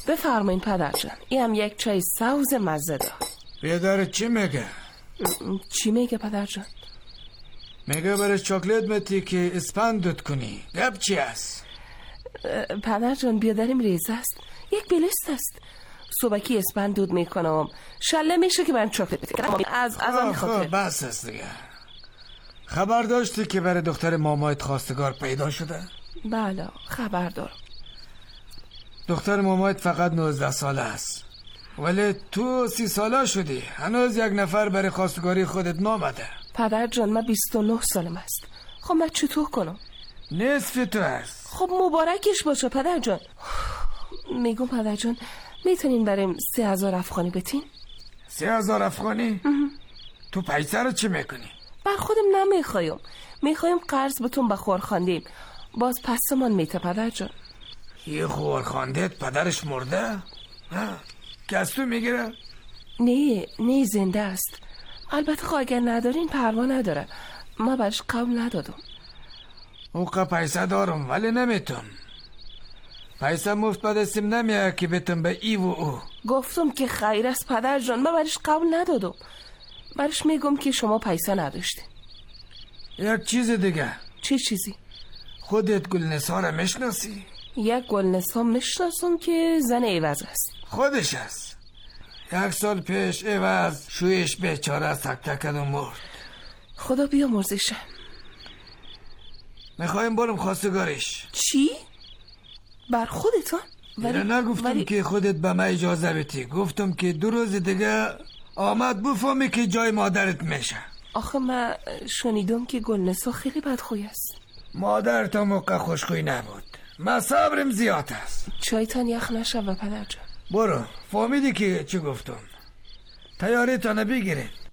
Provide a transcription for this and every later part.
بفرمایین پدر جان، این هم یک چای سبز مزه دار. بیادر چی میگه؟ چی میگه پدر جان؟ میگه برای چاکلیت متی که اسپند دود کنی. گپ چی است؟ پدر جان بیادرم ریزه است، یک بلیست است. صبحکی اسپند دود میکنم، شله میشه که برم چاکلیت کنم. از آن خاطر. بس است دیگه. خبر داشتی که برای دختر مامایت خواستگار پیدا شده؟ بله خبر دارم. دختر مامایت فقط 19 ساله است، ولی تو 30 ساله شدی، هنوز یک نفر برای خواستگاری خودت نامده. پدر جان من 29 سالم است. خب من چطور کنم؟ نصف تو است. خب مبارکش باشه پدر جان. میگم پدر جان میتونین بریم 3000 افغانی بتین؟ 3000 افغانی؟ تو پیسه رو چی میکنی؟ بر خودم نمیخوایم، میخوایم قرض بتون به خورخاندیم، باز پسمان میته پدر جان. یه خورخاندت پدرش مرده؟ که از تو میگیره؟ نه زنده است. البته خب اگر ندارین پروا نداره، ما برش قبول ندادم. اوقا پیسه دارم ولی نمیتون. پیسه مفت به دستم نمیاد که بتون به ای و او. گفتم که خیر است پدر جان، من برش قبول ندادم. برش میگم که شما پیسه نداشتین. یک چیز دیگه. چه چیزی؟ خودت گلنسا رو میشناسی؟ یک گلنسا میشناسم که زن عوض است. خودش است. 1 سال پیش عوض شویش بیچاره تک تکد و مرد. خدا بیامرزشه. میخوایم برم خواستگاریش. چی؟ بر خودتان؟ ولی نگفتم که خودت به من اجازه بدی، گفتم که 2 روز دیگه آمد بفهمی که جای مادرت میشه. آخه من شنیدم که گلنسا خیلی بدخوی است. مادر تا موقع خوشخوی نبود، من صبرم زیاد است. چایتان یخ نشوه پدر جان. برو، فهمیدی که چی گفتم. تیاری تانه بگیرید.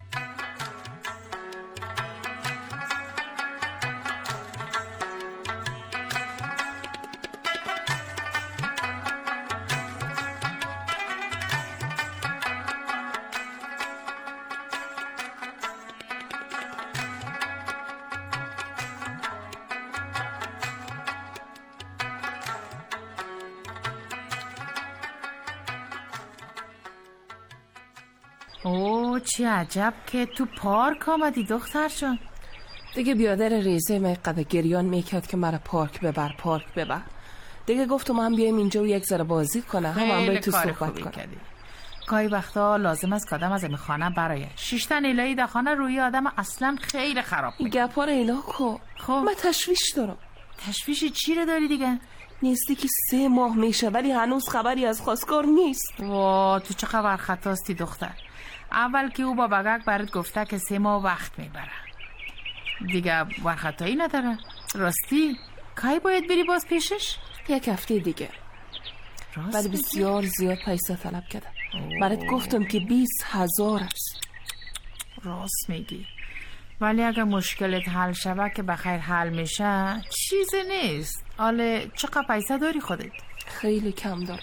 اوه چه عجب که تو پارک آمدی دختر جان. دیگه بیادر ریزه من قدر گریان میکرد که مرا پارک ببر. دیگه گفتم هم بیایم اینجا و یک ذره بازی کنه، هم باید تو صحبت کنه. گاهی وقتا لازم است که آدم از این خانه برایه. 6 تا ایلایی در خانه روی آدم اصلا خیلی خراب میکنه. گپا رو ایلا کو. خب من تشویش دارم. تشویش چی رو داری دیگه؟ نیستی که 3 ماه میشه ولی هنوز خبری از خواستگار نیست. وا تو چه خبر خطاستی دختر. اول که او با بگک برات گفته که 3 ماه وقت میبره، دیگه ورخطایی نداره. راستی کی باید بری باز پیشش؟ 1 هفته دیگه. ولی بسیار زیاد پیسه طلب کرده. برات گفتم که 20,000 است. راست میگی، ولی اگه مشکلت حل شوه که بخیر حل میشه چیزی نیست. حالا چقدر پیسه داری خودت؟ خیلی کم دارم.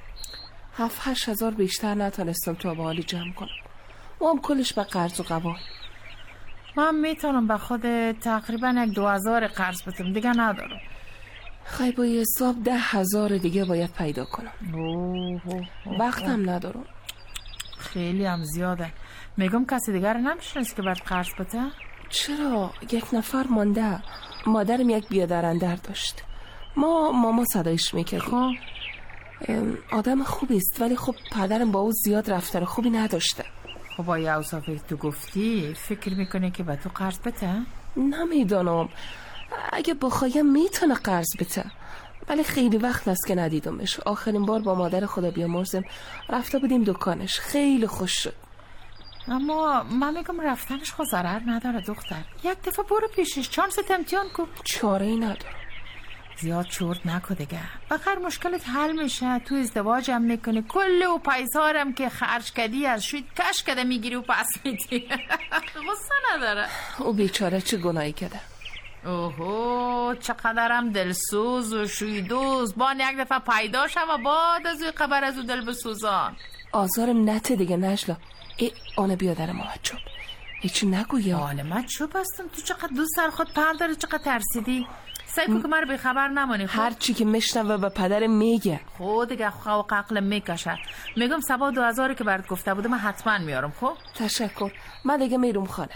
7-8 هزار بیشتر نتونستم تو به حالی جمع کنم. و هم کلش به قرض و قبال. من میتونم به خود تقریبا 2,000 قرض بدم، دیگه ندارم. خیلی با حساب 10,000 دیگه باید پیدا کنم. وقتم ندارم. خیلی هم زیاده. میگم کسی دیگر نمیشنست که برد قرض بده؟ چرا؟ 1 نفر مانده. مادرم یک بیادرندر داشت. ماما صدایش میکرد. خب آدم خوبی است ولی خب پدرم با او زیاد رفتار خوبی نداشته. خب با یه اوصافی تو گفتی فکر میکنه که به تو قرض بده؟ نمیدانم. اگه بخوایم میتونه قرض بده، ولی خیلی وقت است که ندیدمش. آخرین بار با مادر خدا بیامرزم رفته بودیم دکانش، خیلی خوش شد. اما من میگم رفتنش خود ضرر نداره دختر. 1 دفعه برو پیشش، چانست امتحان کن. چاره ای ندارم. زیاد چورت نکو دیگه، بخیر مشکلت حل میشه. تو ازدواج هم میکنی، کل و پیسارم که خرج کردی از شوید کش کده میگیری و پس میدی. غصه نداره. او بیچاره چه گناهی کرده؟ اوهو چقدرم دلسوز و شویدوز. بان 1 دفعه پیدا شم و بعد از خبر از او دل بسوزان. آزارم نته دیگه نجلا. آن بیادرم آجب هیچی نگو یا حال من چوب هستم. تو چقدر دوست در خود پر داره، چقدر ترسیدی. سعی که مرا بخبر نمانی. هر چی که میشنوه به پدر میگه. خود دیگه خواه عقل میکشه. میگم سبا 2000 که برات گفته بودم من حتما میارم. خب تشکر. من دیگه میرم خانه.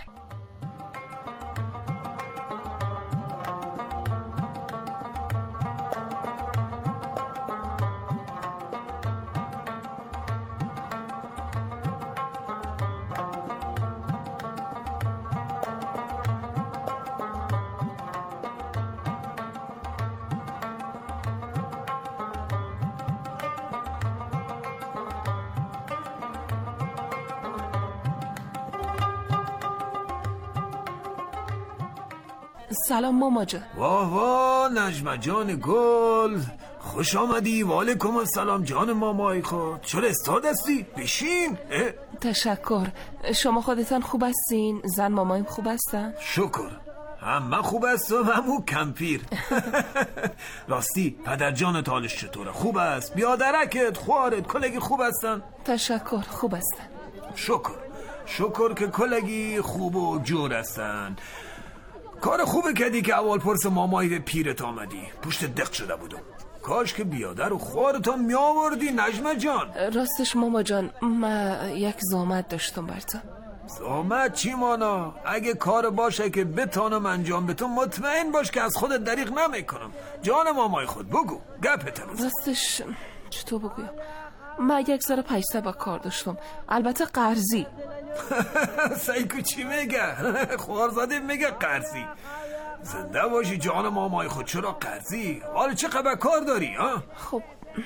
سلام ماما جان. واه واه نجمه جان گل، خوش آمدی. و علیکم السلام جان مامای خود. چرا استاد هستی؟ بشین. تشکر. شما خودتان خوب هستین؟ زن مامایم خوب هستن؟ شکر. هم من خوب هستم همون کمپیر. راستی پدر جانت حالش چطوره؟ خوب است؟ بیادرکت خوارت کلگی خوب هستن؟ تشکر خوب هستن. شکر که کلگی خوب و جور هستن. کار خوبه کردی که اول پرس مامایی پیرت آمدی. پشت دق شده بودم. کاش که بیادر و خوارتان می آوردی نجمه جان. راستش ماما جان من یک زحمت داشتم براتون. زحمت چی مانا؟ اگه کار باشه که بتانم انجام بتون مطمئن باش که از خودت دریغ نمیکنم. جان مامای خود بگو گپت روز. راستش چطور بگویم؟ من یک ذره پیسه با کار داشتم، البته قرضی. سایکو چی میگه؟ خوارزاده میگه قرضی. زنده باشی جان مامای خود. چرا قرضی؟ حالا چه قبه کار داری ها؟ خب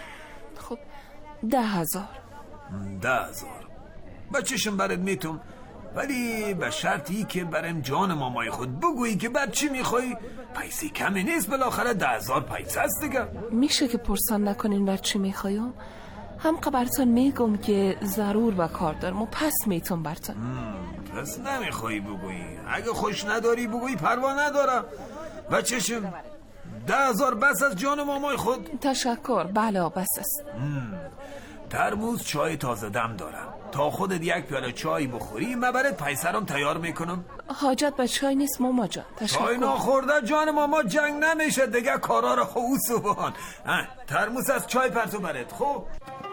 10,000. 10,000 بچهشم برات میتم، ولی به شرطی که برم جان مامای خود بگویی که بعد چی میخوایی. پیسی کمی نیست، بالاخره 10,000 پیسه است دیگه. میشه که پرسان نکنین بعد چی میخوایم؟ هم براتون میگم که ضرور با کار دارم و پس میتونم براتون. پس نمیخوایی بگویی. اگه خوش نداری بگویی پروا نداره. بچهشم 10,000 بس از جان مامای خود. تشکر. بله بس است. ترموز چای تازه دم دارم. تا خودت یک پیاله چای بخوری من برات پیسرم تیار میکنم. حاجت به چای نیست ماما جان. تشکر. چای ناخورده جان ماما جنگ نمیشه دیگه. کارا رو خوب سبحان. ترموز از چای پرتو برات. خب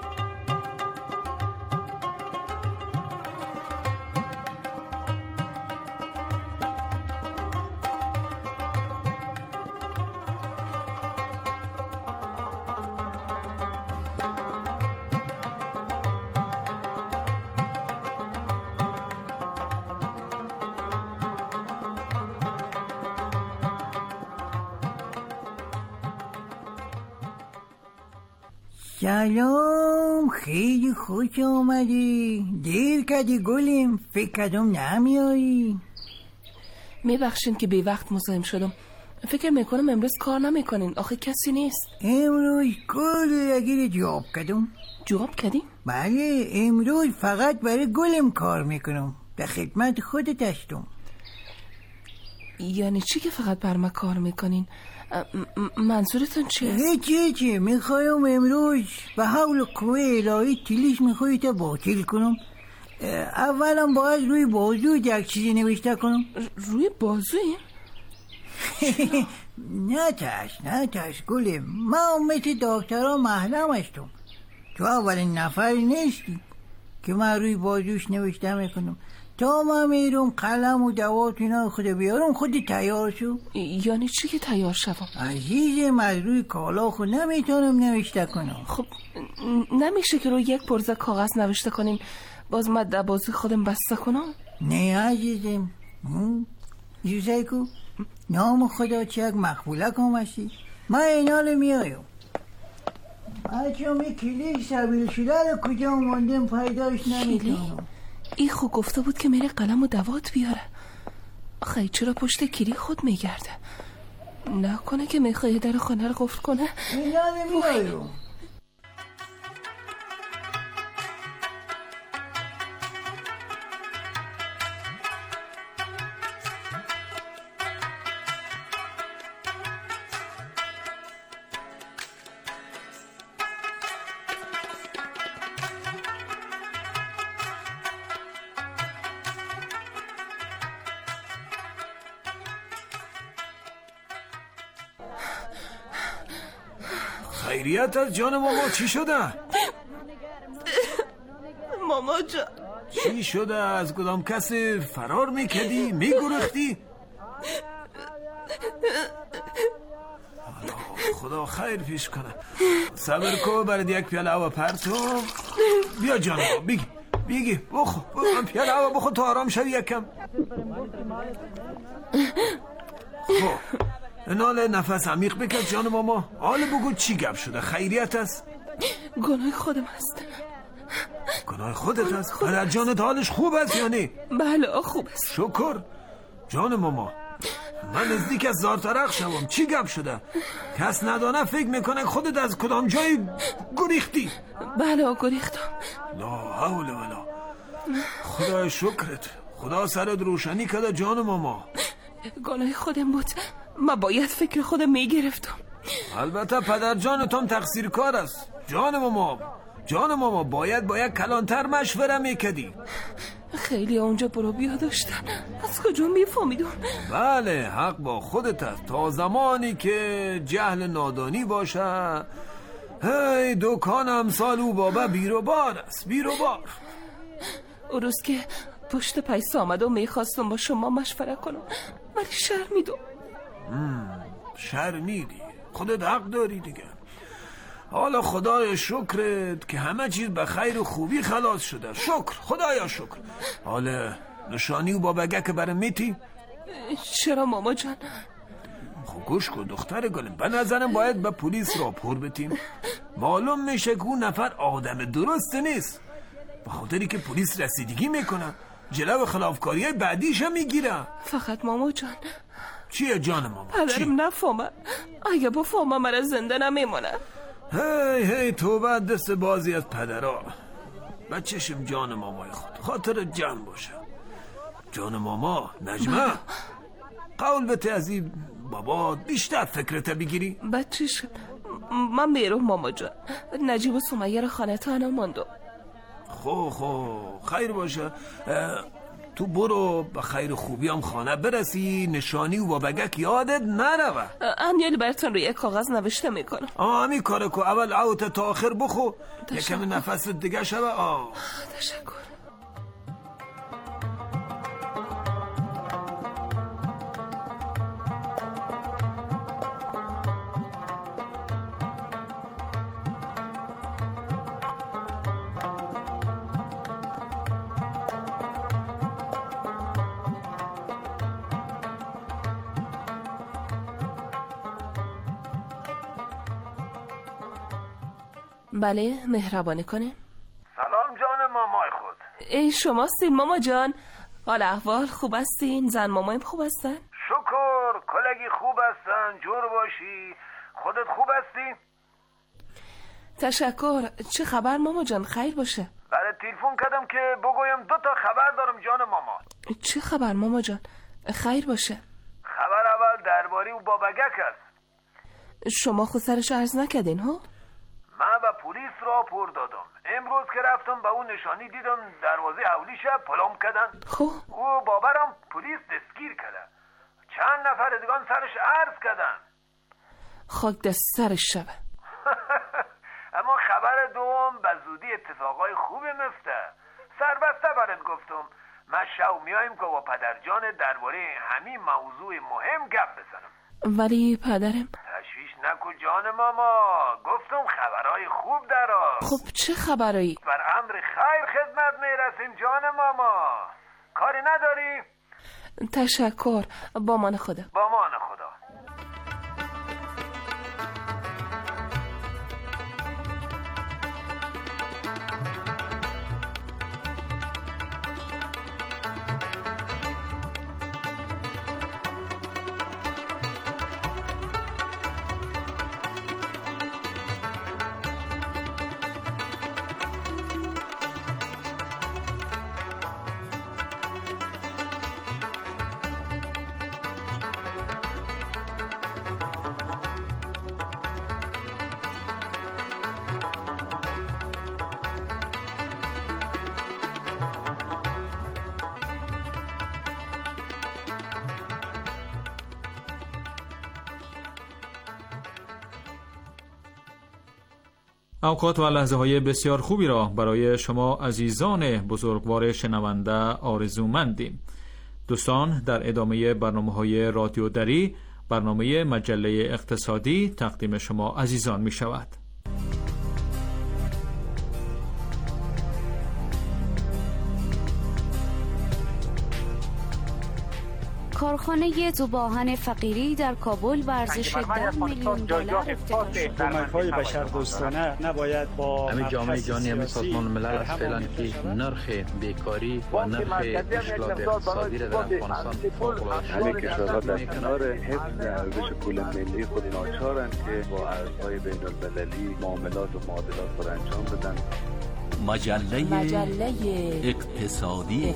سلام، خیلی خوش آمدی. دیر کردی گلیم، فکر کردم نمیایی. میبخشین که بی وقت مزاحم شدم. فکر میکنم امروز کار نمیکنین. آخه کسی نیست. امروز کار اگر جواب کردم. جواب کردیم؟ بله، امروز فقط برای گلم کار میکنم. در خدمت خودت هستم. یعنی چی که فقط بر ما کار میکنین؟ منظورتون چیه؟ هیچی میخوایم امروز به حول قوه الهی تلیش میخوایی تا باطل کنم. اولا باید روی بازو یک چیزی نوشته کنم. روی بازوی؟ نه ترس گلم. من مثل دکترها محرم هستم. تو اولین نفری نیستی که من روی بازوش نوشته میکنم. تا من میرم قلم و دوات اینا خود بیارم خود تیار شو. یعنی چی که تیار شوم؟ عزیزم از روی کالا خود نمیتونم نوشته کنم. خب نمیشه که روی یک پرزه کاغذ نوشته کنین باز من در بازوی خودم بسته کنم؟ نه عزیزم. یوزایکو نام خدا چه یک مقبوله کم هستی. من اینال میایم. بچه می کلیک سبیل شده رو کجا موندم پیداش نمیتونم. ای خو گفته بود که میره قلم و دوات بیاره. آخه چرا پشت کلی خود میگرده؟ نکنه که میخواه در خانه رو قفل کنه؟ اینال میایم. خیریت از جان ماما چی شده؟ ماما جان چی شده؟ از کدام کسی فرار میکردی؟ میگرختی؟ خدا خیر پیش کنه. صبر کو برد یک پیاله هوا پرتو. بیا جانم بگی بخو پیاله هوا بخو تو آرام شوی یکم. خب نال نفس عمیق بکش جان ماما. حالا بگو چی گپ شده؟ خیریت است؟ گناه خودم است. گناه خودت است؟ پدر جانت حالش خوب است یا نه؟ بله خوب است. شکر جان ماما. من نزدیک از زارترق شوم. چی گپ شده؟ کس ندانه فکر میکنه خودت از کدام جای گریختی؟ بله گریختم. لا حول ولا. خدای شکرت. خدا سرت روشنی کرده جان ماما. گناه خودم بود. من باید فکر خودم میگرفتم. البته پدر جانتم تقصیر کار است. جان ماما باید کلانتر مشوره میکدی. خیلی اونجا برو بیا داشتن. از کجا میفهمیدم؟ بله حق با خودت است. تا زمانی که جهل نادانی باشه. هی دکان امثال او بابا بیروبار است. بیروبار. اون روز که پشت پیسه آمد و میخواستم با شما مشوره کنم ولی شرمیدم. شرمیدی؟ خودت حق داری دیگه. حالا خدای شکرت که همه چیز به خیر و خوبی خلاص شده. شکر خدایا شکر. حالا نشانی و بابگه که برای میتی؟ چرا ماما جان؟ خب گوش کن دختر گلم. به نظرم باید به پلیس راپور بتیم. معلوم میشه که اون نفر آدم درست نیست. به خاطری که پلیس رسیدگی میکنه جلو خلافکاری بعدیش هم میگیره. فقط ماما جان. چیه جان ماما؟ پدرم نفهمه. اگه بفهمه مرا زنده نمیمونه. هی تو بعد دست بازی از پدرها. بچشم جان مامای خود. خاطر جمع باشه. جان ماما نجمه قول بته از این بابا بیشتر فکرت بگیری. بچش من میرم ماما جان. نجیب و سمیه را خانه تنها ماندم. خب خیر باشه. تو برو به خیر خوبی هم خانه برسی. نشانی و بابگک یادت نروه. امیال برتون روی کاغذ نوشته میکنم. همین کارو که اول عوت تا آخر بخو. یکم نفس دیگه شوه. تشکر. بله مهربانی کنه. سلام جان مامای خود. ای شماستین ماما جان. حال احوال خوب هستین؟ زن مامایم خوب هستن؟ شکر کلگی خوب هستن. جور باشی. خودت خوب هستی؟ تشکر. چه خبر ماما جان؟ خیر باشه. برای تلفن کردم که بگویم 2 تا خبر دارم جان ماما. چه خبر ماما جان؟ خیر باشه. خبر اول درباره او بابگک است. شما خود سرش عرض نکردین ها؟ من به پلیس راپور دادم. امروز که رفتم به اون نشانی دیدم دروازه حولیش پلم کردن. خب او بابرم پلیس دستگیر کرده. چند نفر دیگان سرش عرض کردن. خاک دست سرش شبه. اما خبر دوم به زودی اتفاقای خوبی مفته. سربسته برات گفتم. من شو میایم که با پدرجان درباره همین موضوع مهم گپ بزنم. ولی پدرم تشویش نکو جان ماما. گفتم خبرهای خوب دراست. خب چه خبرایی؟ بر امر خیر خدمت میرسیم جان ماما. کاری نداری؟ تشکر. با مان خدا. با مان خدا. اوقات و لحظه های بسیار خوبی را برای شما عزیزان بزرگوار شنونده آرزومندیم. دوستان، در ادامه برنامه‌های رادیو دری، برنامه مجله اقتصادی تقدیم شما عزیزان می شود. کارخانه ذوب‌آهن فقیری در کابل به ارزش 10 میلیون دلار افتتاح شد. کمک‌های بشردوستانه نباید با همه جامعه جهانی، همه سازمان ملل از فعلا که نرخ بیکاری و نرخ مشکلات اقتصادی را در افغانستان فوق‌العاده همه کشورها در کنار حفظ ارزش پول ملی خود ناچارند که با ارزهای بین‌المللی معاملات و معادلات خود انجام بدن. مجله اقتصادی.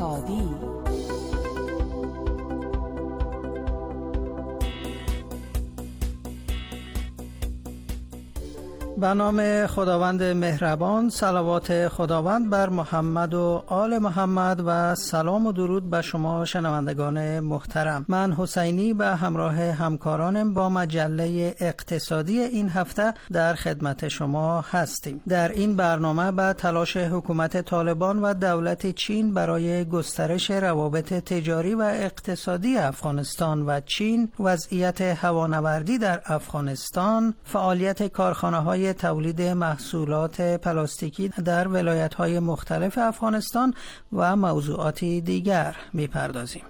به نام خداوند مهربان، صلوات خداوند بر محمد و آل محمد و سلام و درود به شما شنوندگان محترم. من حسینی به همراه همکارانم با مجله اقتصادی این هفته در خدمت شما هستیم. در این برنامه به تلاش حکومت طالبان و دولت چین برای گسترش روابط تجاری و اقتصادی افغانستان و چین، وضعیت هوانوردی در افغانستان، فعالیت کارخانه‌های تولید محصولات پلاستیکی در ولایت‌های مختلف افغانستان و موضوعاتی دیگر می‌پردازیم.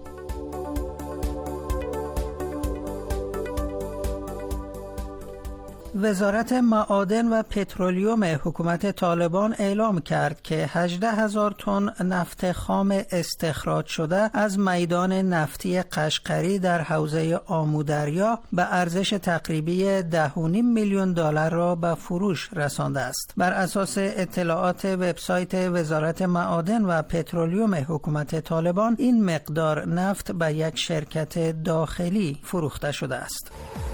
وزارت معادن و پترولیوم حکومت طالبان اعلام کرد که 18,000 تن نفت خام استخراج شده از میدان نفتی قشقری در حوزه آمودریا به ارزش تقریبی 10.5 میلیون دلار را به فروش رسانده است. بر اساس اطلاعات وبسایت وزارت معادن و پترولیوم حکومت طالبان، این مقدار نفت به یک شرکت داخلی فروخته شده است.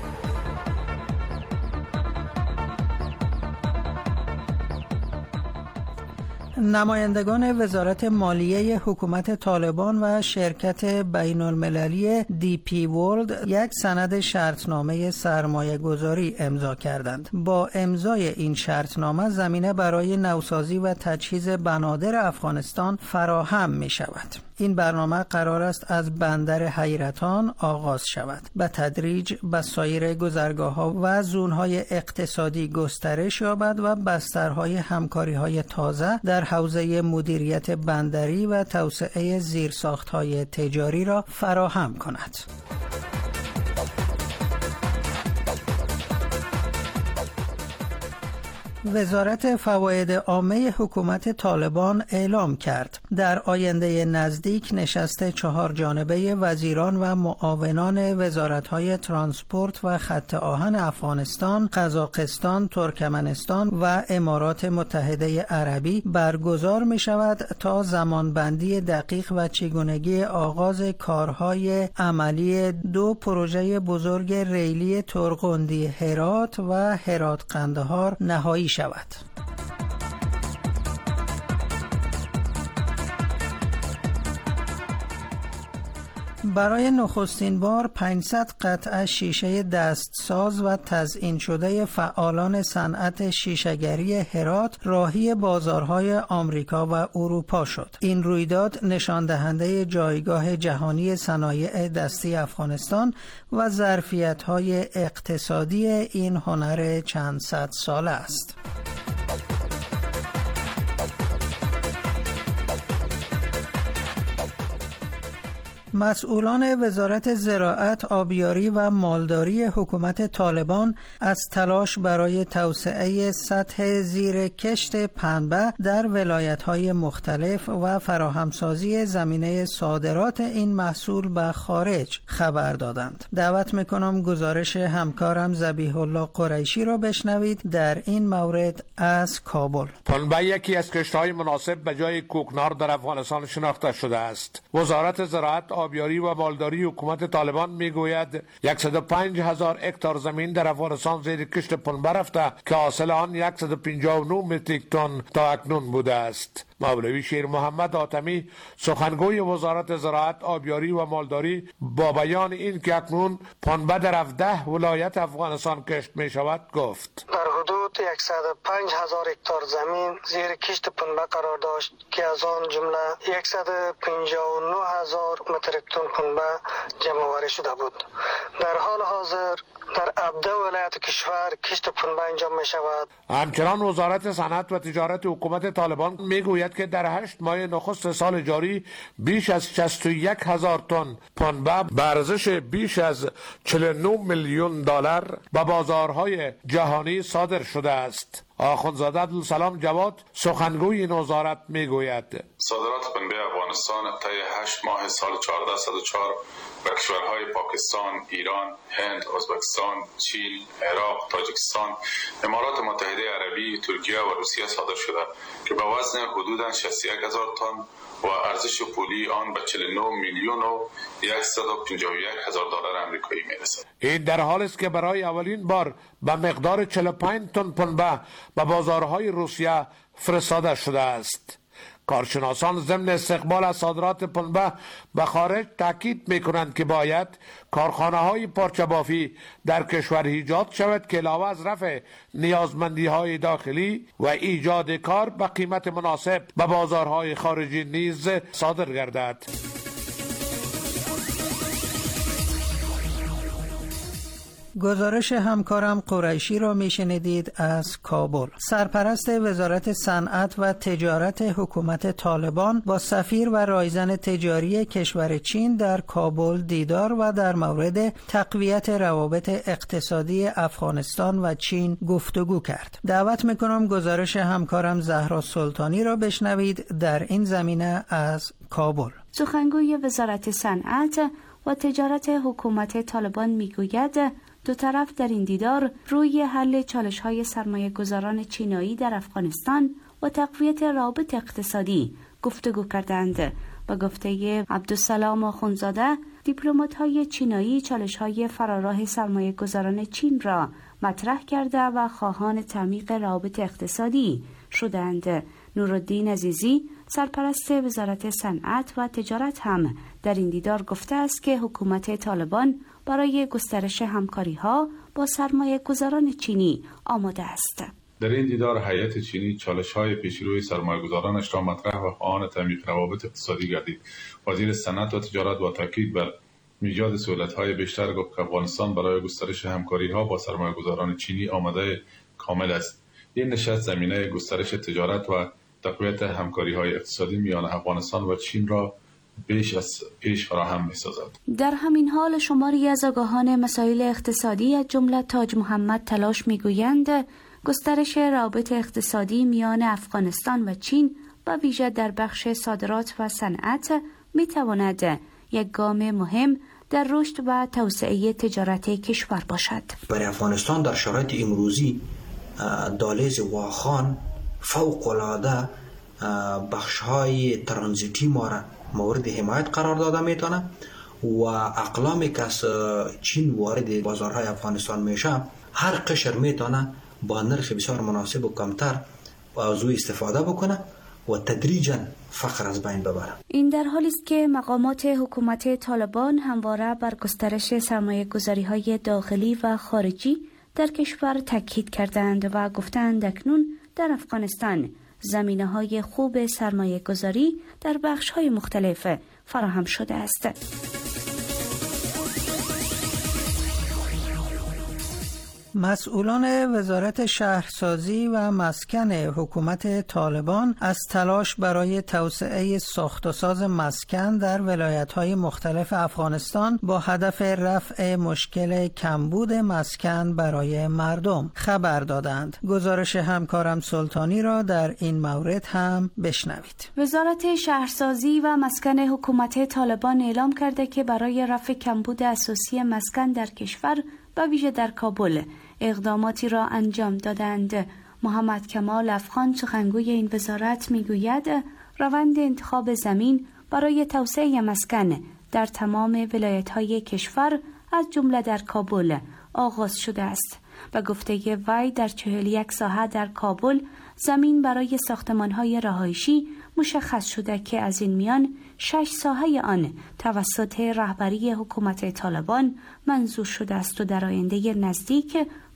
نمایندگان وزارت مالیه حکومت طالبان و شرکت بین المللی دی پی ورلد یک سند شرطنامه سرمایه گذاری امضا کردند. با امضای این شرطنامه زمینه برای نوسازی و تجهیز بنادر افغانستان فراهم می شود. این برنامه قرار است از بندر حیرتان آغاز شود، به تدریج به سایر گذرگاه‌ها و زون‌های اقتصادی گسترش یابد و بسترهای همکاری‌های تازه در حوزه مدیریت بندری و توسعه زیرساخت‌های تجاری را فراهم کند. وزارت فواید عامه حکومت طالبان اعلام کرد در آینده نزدیک نشست 4 جانبه وزیران و معاونان وزارت‌های ترانسپورت و خط آهن افغانستان، قزاقستان، ترکمنستان و امارات متحده عربی برگزار می شود تا زمانبندی دقیق و چگونگی آغاز کارهای عملی 2 پروژه بزرگ ریلی ترغندی هرات و هرات قندهار نهایی شود. برای نخستین بار 500 قطعه شیشه دستساز و تزیین شده فعالان صنعت شیشه‌گری هرات راهی بازارهای آمریکا و اروپا شد. این رویداد نشان دهنده جایگاه جهانی صنایع دستی افغانستان و ظرفیت‌های اقتصادی این هنر چند صد ساله است. مسئولان وزارت زراعت، آبیاری و مالداری حکومت طالبان از تلاش برای توسعه سطح زیر کشت پنبه در ولایت‌های مختلف و فراهمسازی زمینه صادرات این محصول به خارج خبر دادند. دعوت می‌کنم گزارش همکارم ذبیح الله قریشی را بشنوید در این مورد از کابل. پنبه یکی از کشت‌های مناسب به جای کوکنار در افغانستان شناخته شده است. وزارت زراعت، آبیاری و مالداری حکومت طالبان میگوید 105,000 هکتار زمین در افغانستان زیر کشت پنبه رفته که حاصل آن 159 متریک تن تا اکنون بوده است. مولوی شیر محمد حاتمی، سخنگوی وزارت زراعت، آبیاری و مالداری، با بیان این که اکنون پنبه در 17 ولایت افغانستان کشت می شود گفت: در حدود حدود 105,000 هکتار زمین زیر کشت پنبه قرار داشت که از آن جمله 159,000 متریک تن پنبه جمع آوری شده بود. در حال حاضر در 17 ولایت کشور کشت پنبه انجام می شود. همچنان وزارت صنعت و تجارت حکومت طالبان میگوید که در 8 ماه نخست سال جاری بیش از 61,000 تن پنبه به ارزش بیش از 49 میلیون دلار به بازارهای جهانی صادر شده است. آخوندزاده عبدالسلام جواد سخنگوی این وزارت میگوید صادرات پنبه افغانستان طی 8 ماه سال 1404 به کشورهای پاکستان، ایران، هند، ازبکستان، چین، عراق، تاجیکستان، امارات متحده عربی، ترکیه و روسیه صادر شده که به وزن حدوداً 61,000 تن و ارزش پولی آن به 49 میلیون و 151,000 دلار آمریکایی میرسد. این در حالی است که برای اولین بار به مقدار 45 تن پنبه به بازارهای روسیه فرستاده شده است. کارشناسان ضمن استقبال از صادرات پنبه به خارج تاکید میکنند که باید کارخانه های پارچه بافی در کشور ایجاد شود که علاوه از رفع نیازمندی های داخلی و ایجاد کار به قیمت مناسب به بازارهای خارجی نیز صادر گردد. گزارش همکارم قریشی را میشنیدید از کابل. سرپرست وزارت صنعت و تجارت حکومت طالبان با سفیر و رایزن تجاری کشور چین در کابل دیدار و در مورد تقویت روابط اقتصادی افغانستان و چین گفتگو کرد. دعوت میکنم گزارش همکارم زهرا سلطانی را بشنوید در این زمینه از کابل. سخنگوی وزارت صنعت و تجارت حکومت طالبان میگوید دو طرف در این دیدار روی حل چالش‌های سرمایه‌گذاران چینایی در افغانستان و تقویت روابط اقتصادی گفتگو کردند. با گفته عبدالسلام آخوندزاده، دیپلمات‌های چینایی چالش‌های فراراه سرمایه‌گذاران چین را مطرح کرده و خواهان تعمیق روابط اقتصادی شدند. نورالدین عزیزی، سرپرست وزارت صنعت و تجارت هم در این دیدار گفته است که حکومت طالبان برای گسترش همکاری‌ها با سرمایه‌گذاران چینی آماده است. در این دیدار هیئت چینی چالش‌های پیشروی سرمایه‌گذارانش را مطرح و خواهان تعمیق روابط اقتصادی گردید. وزیر صنعت و تجارت با تاکید بر ایجاد سهولت‌های بیشتر گفت که افغانستان برای گسترش همکاری‌ها با سرمایه‌گذاران چینی آماده کامل است. این نشست زمینه گسترش تجارت و تقویت همکاری‌های اقتصادی میان افغانستان و چین را بیش از پیش فراهم می‌سازد. در همین حال شماری از آگاهان مسائل اقتصادی از جمله تاج محمد تلاش می‌گویند گسترش روابط اقتصادی میان افغانستان و چین با ویژه در بخش صادرات و صنعت می‌تواند یک گام مهم در رشد و توسعه تجارت کشور باشد. برای افغانستان در شرایط امروزی دهلیز واخان فوق‌العاده بخش‌های ترانزیتی ما را مورد حمایت قرار داده میتونه و اقلامی که از چین وارد بازارهای افغانستان میشه هر قشر میتونه با نرخ بسیار مناسب و کمتر از او استفاده بکنه و تدریجاً فقر از بین ببره. این در حالی است که مقامات حکومت طالبان همواره بر گسترش سرمایه‌گذاری‌های داخلی و خارجی در کشور تاکید کردند و گفتند اکنون در افغانستان زمینه‌های خوب سرمایه‌گذاری در بخش‌های مختلف فراهم شده است. مسئولان وزارت شهرسازی و مسکن حکومت طالبان از تلاش برای توسعه ساخت و ساز مسکن در ولایت‌های مختلف افغانستان با هدف رفع مشکل کمبود مسکن برای مردم خبر دادند. گزارش همکارم سلطانی را در این مورد هم بشنوید. وزارت شهرسازی و مسکن حکومت طالبان اعلام کرده که برای رفع کمبود اساسی مسکن در کشور و ویژه در کابل اقداماتی را انجام دادند. محمد کمال افغان سخنگوی این وزارت میگوید روند انتخاب زمین برای توسعه مسکن در تمام ولایت‌های کشور از جمله در کابل آغاز شده است و گفته وی در 41 ساحه در کابل زمین برای ساختمان‌های رهایشی مشخص شده که از این میان 6 ساحه آن توسط رهبری حکومت طالبان منظور شده است و در آینده نزدیک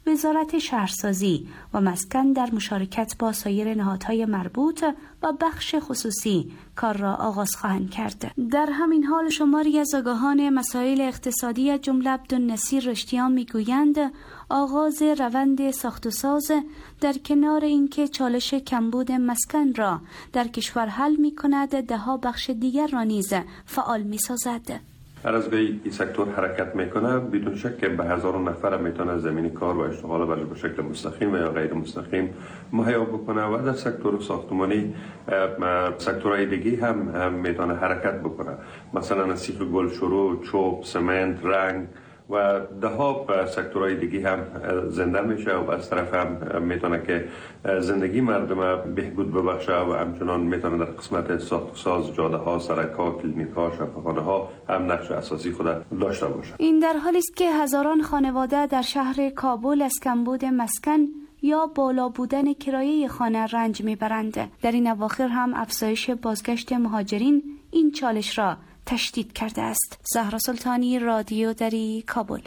وزارت شهرسازی و مسکن در مشارکت با سایر نهادهای مربوط و بخش خصوصی کار را آغاز خواهند کرد. در همین حال شماری از آگاهان مسائل اقتصادی از جمله عبدالنصیر رشتیان میگویند آغاز روند ساخت و ساز در کنار اینکه چالش کمبود مسکن را در کشور حل می‌کند، ده‌ها بخش دیگر را نیز فعال می‌سازد. هر از گاهی این سکتور حرکت میکنه بدون شک که به هزاران نفر میتونه زمین کار و اشتغال به شکل مستقیم و یا غیر مستقیم مهیا بکنه و در سکتور ساختمانی سکتورهای دیگه هم میتونه حرکت بکنه، مثلا سیخ گل شروع، چوب، سمنت، رنگ و ده ها سکتورهای دیگه هم زنده میشه و از طرف هم میتونه که زندگی مردم بهبود ببخشه و همچنان میتونه در قسمت ساخت و ساز جاده ها، سرک ها، کلینیک ها، شفاخانه ها هم نقش اساسی خود داشته باشه. این در حالی است که هزاران خانواده در شهر کابل از کمبود مسکن یا بالا بودن کرایه خانه رنج میبرند. در این اواخر هم افزایش بازگشت مهاجرین این چالش را تشدید کرده است. زهرا سلطانی، رادیو دری، کابل.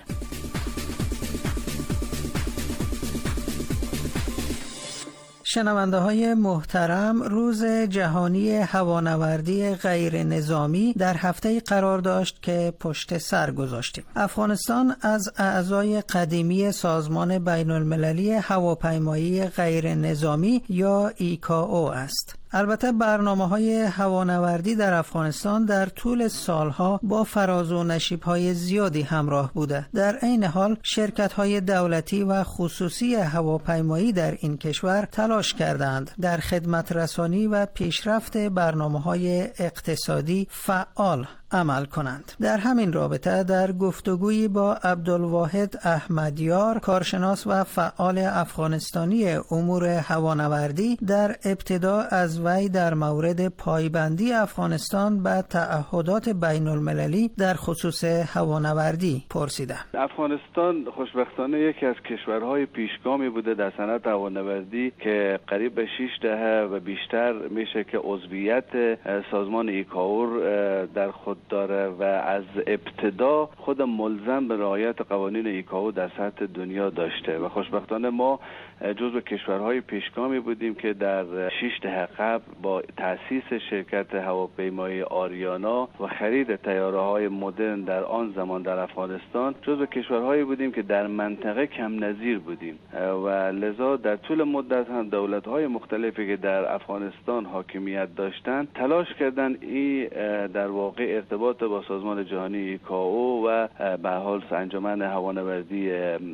شنونده های محترم، روز جهانی هوانوردی غیر نظامی در هفته قرار داشت که پشت سر گذاشتیم. افغانستان از اعضای قدیمی سازمان بین المللی هواپیمایی غیر نظامی یا ایکائو است. البته برنامه‌های هوانوردی در افغانستان در طول سالها با فراز و نشیب‌های زیادی همراه بوده. در عین حال شرکت‌های دولتی و خصوصی هواپیمایی در این کشور تلاش کردند در خدمت رسانی و پیشرفت برنامه‌های اقتصادی فعال عمل کنند. در همین رابطه در گفتگویی با عبدالواحد احمدیار، کارشناس و فعال افغانستانی امور هوانوردی، در ابتدا از وی در مورد پایبندی افغانستان به تعهدات بین المللی در خصوص هوانوردی پرسیدم. افغانستان خوشبختانه یکی از کشورهای پیشگامی بوده در صنعت هوانوردی که قریب به 6 دهه و بیشتر میشه که عضویت سازمان ایکائو در خود داره و از ابتدا خود ملزم به رعایت قوانین ایکائو در سطح دنیا داشته و خوشبختانه ما جزو کشورهای پیشگامی بودیم که در 6 دهه قبل با تأسیس شرکت هواپیمایی آریانا و خرید طیاره‌های مدرن در آن زمان در افغانستان جزو کشورهایی بودیم که در منطقه کم نظیر بودیم و لذا در طول مدت هم دولت‌های مختلفی که در افغانستان حاکمیت داشتند تلاش کردند این در واقع ارتباط با سازمان جهانی ایکائو و به حال انجمن هوانوردی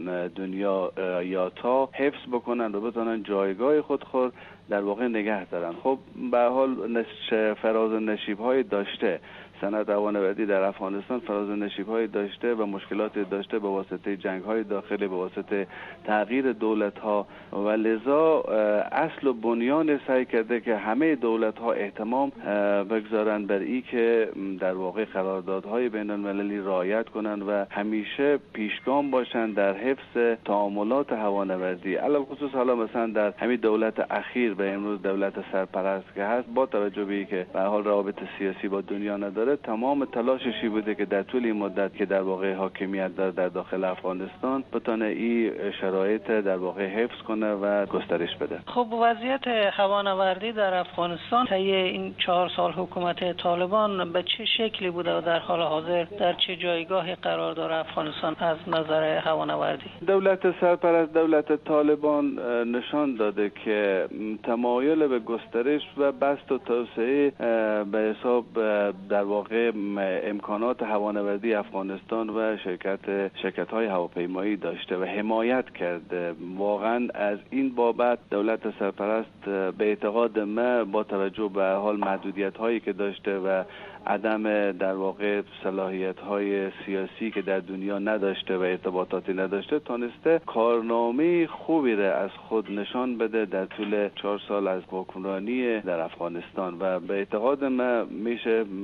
دنیا یاتا حفظ بکنن و بتونن جایگاه خود در واقع نگه دارن. خب به حال فراز و نشیب‌های داشته صنعت هوانوردی در افغانستان، فراز و نشیب‌های داشته و مشکلات داشته به واسطه جنگ‌های داخلی، به واسطه تغییر دولت‌ها و لذا اصل و بنیان سعی کرده که همه دولت‌ها اهتمام بگذارن بر این که در واقع قراردادهای بین‌المللی رعایت کنند و همیشه پیشگام باشند در حفظ تعاملات هوانوردی. علاوه خصوص حالا مثلا در همین دولت اخیر به امروز دولت سرپرست که هست، با توجه به اینکه به حال روابط سیاسی با دنیا نداره، تمام تلاششی بوده که در طول این مدت که در واقع حاکمیت داره در داخل افغانستان بتونه این شرایط در واقع حفظ کنه و گسترش بده. خب وضعیت هوانوردی در افغانستان طی این 4 سال حکومت طالبان به چه شکلی بوده و در حال حاضر در چه جایگاهی قرار داره افغانستان از نظر هوانوردی؟ دولت سرپرست، دولت طالبان نشان داده که تمایل به گسترش و بسط و توسعه به حساب در واقع امکانات هوانوردی افغانستان و شرکت‌های هواپیمایی داشته و حمایت کرده. واقعا از این بابت دولت سرپرست به اعتقاد ما با توجه به حال محدودیت‌هایی که داشته و عدم در واقع صلاحیت‌های سیاسی که در دنیا نداشته و ارتباطاتی نداشته، تونسته کارنامه خوبی را از خود نشان بده در طول 4 سال از حکمرانی در افغانستان و به اعتقاد ما میشه کارنامه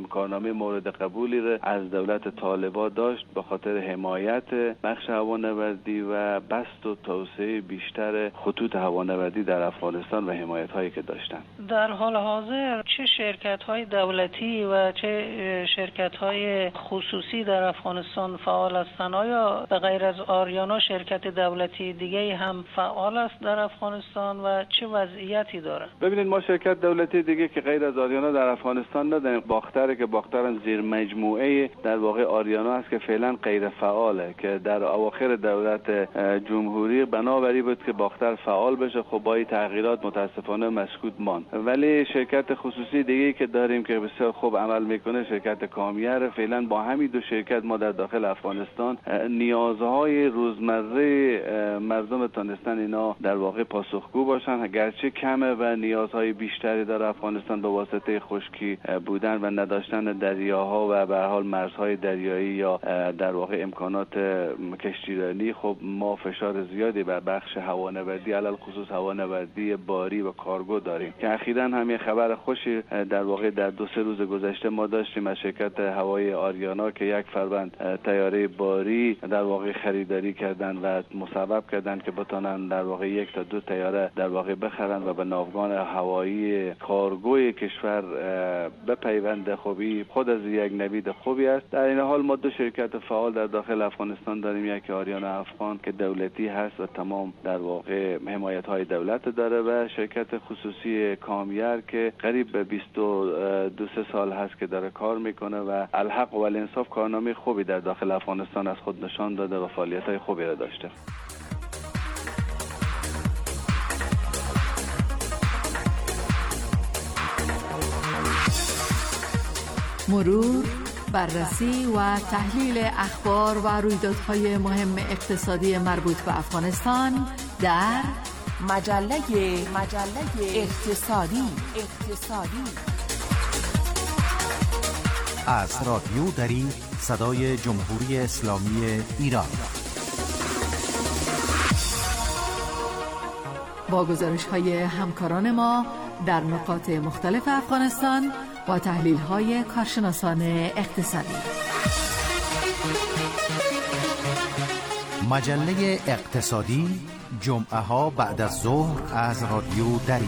نامه مورد قبولی را از دولت طالبان داشت به خاطر حمایت بخش هوانوردی و بسط و توسعه بیشتر خطوط هوانوردی در افغانستان و حمایت هایی که داشتن. در حال حاضر چه شرکت های دولتی و چه شرکت های خصوصی در افغانستان فعال هستند؟ آیا به غیر از آریانا شرکت دولتی دیگه هم فعال است در افغانستان و چه وضعیتی داره؟ ببینید ما شرکت دولتی دیگه که غیر از آریانا در افغانستان نداریم. باختره که باخترم زیر مجموعه در واقع آریانا است که فعلا غیر فعاله، که در اواخر دولت جمهوری بنابری بود که باختر فعال بشه. خب با این تغییرات متاسفانه مسکوت ماند. ولی شرکت خصوصی دیگه که داریم که بسیار خوب عمل میکنه شرکت کامیار. فعلا با همین دو شرکت ما در داخل افغانستان نیازهای روزمره مردم تونستن اینا در واقع پاسخگو باشن، گرچه کمه و نیازهای بیشتری در افغانستان به واسطه خشکی بودن و نداشتن دریاها و به هر حال مرزهای دریایی یا در واقع امکانات کشتیرانی. خب ما فشار زیادی بر بخش هوانوردی علل خصوص هوانوردی باری و کارگو داریم که اخیراً هم یه خبر خوشی در واقع در 2-3 روز گذشته ما داشتیم از شرکت هوایی آریانا که یک فروند طیاره باری در واقع خریداری کردن و مصوب کردن که بتونن در واقع 1 تا 2 طیاره در واقع بخرن و به ناوگان هوایی کارگوی کشور بپیوند. خوبی خود از یک نوید خوبی است. در این حال ما 2 شرکت فعال در داخل افغانستان داریم، یک آریانا افغان که دولتی هست و تمام در واقع حمایت های دولت داره و شرکت خصوصی کامیار که قریب به 22-23 سال هست که داره کار میکنه و الحق و الانصاف کارنامه خوبی در داخل افغانستان از خود نشان داده و فعالیت های خوبی را داشته. مرور، بررسی و تحلیل اخبار و رویدادهای مهم اقتصادی مربوط به افغانستان در مجله اقتصادی. از رادیو دری صدای جمهوری اسلامی ایران با گزارش‌های همکاران ما در نقاط مختلف افغانستان با تحلیل‌های کارشناسان اقتصادی. مجله اقتصادی جمعه ها بعد از ظهر از رادیو دری.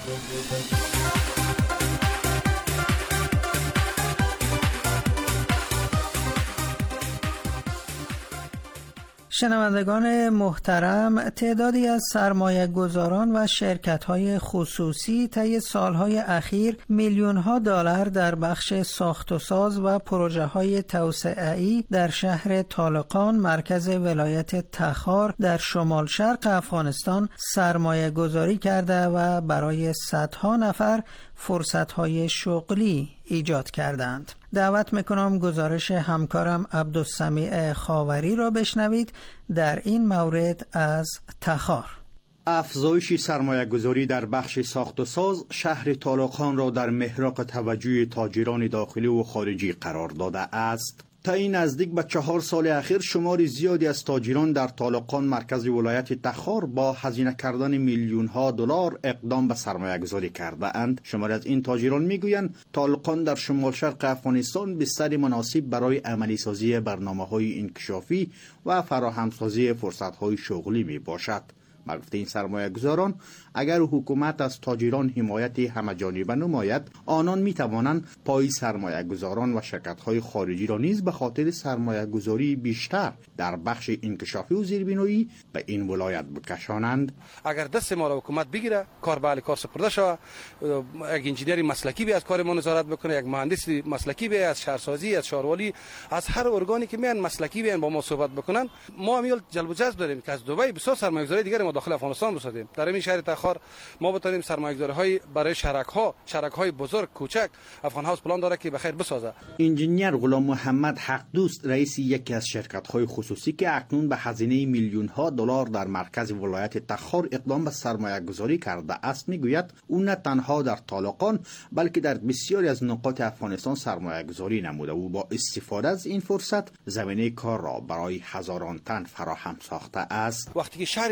شنوندگان محترم، تعدادی از سرمایه‌گذاران و شرکت‌های خصوصی طی سالهای اخیر میلیون‌ها دلار در بخش ساخت و ساز و پروژه‌های توسعه‌ای در شهر طالقان مرکز ولایت تخار در شمال شرق افغانستان سرمایه‌گذاری کرده و برای صدها نفر فرصت‌های شغلی ایجاد کردند. دعوت میکنم گزارش همکارم عبدالسمیع خاوری را بشنوید در این مورد از تخار. افزایش سرمایه‌گذاری در بخش ساخت و ساز شهر طالقان را در محراق توجه تاجران داخلی و خارجی قرار داده است. تا این نزدیک به 4 سال اخیر شمار زیادی از تاجران در طالقان مرکز ولایت تخار با هزینه کردن میلیون‌ها دلار اقدام به سرمایه‌گذاری کرده اند. شماری از این تاجران میگویند طالقان در شمال شرق افغانستان بستر مناسب برای عملی سازی برنامه‌های انکشافی و فراهمسازی فرصت‌های شغلی میباشد. گفته این سرمایه‌گذاران اگر حکومت از تاجران حمایت همه‌جانبه نماید، آنان می‌توانند پای سرمایه‌گذاران و شرکت‌های خارجی را نیز به خاطر سرمایه‌گذاری بیشتر در بخش انکشافی و زیربنایی به این ولایت بکشانند. اگر دست ما را حکومت بگیره، کار به اهل کار سپرده شود، یک انجینیر مسلکی به از کار ما نظارت بکنه، یک مهندس مسلکی به از شهرسازی، از شهروالی، از هر ارگانی که میان مسلکی بیان با ما صحبت بکنن، ما هم جلب و جذب داریم که از دبی بسیار سرمایه‌گذاری دیگر ما داخل افغانستان بسازیم. در این شهر تخار ما بتونیم سرمایه‌گذاری‌های برای شرکت‌های بزرگ کوچک افغان هاوس پلان داره که بخیر بسازه. انجینیر غلام محمد حق دوست رئیس یکی از شرکت‌های خصوصی که اکنون به هزینه میلیون‌ها دلار در مرکز ولایت تخار اقدام به سرمایه‌گذاری کرده است میگوید او نه تنها در طالقان بلکه در بسیاری از نقاط افغانستان سرمایه‌گذاری نموده و با استفاده از این فرصت زمینه کار را برای هزاران تن فراهم ساخته است. وقتی که شهر تخار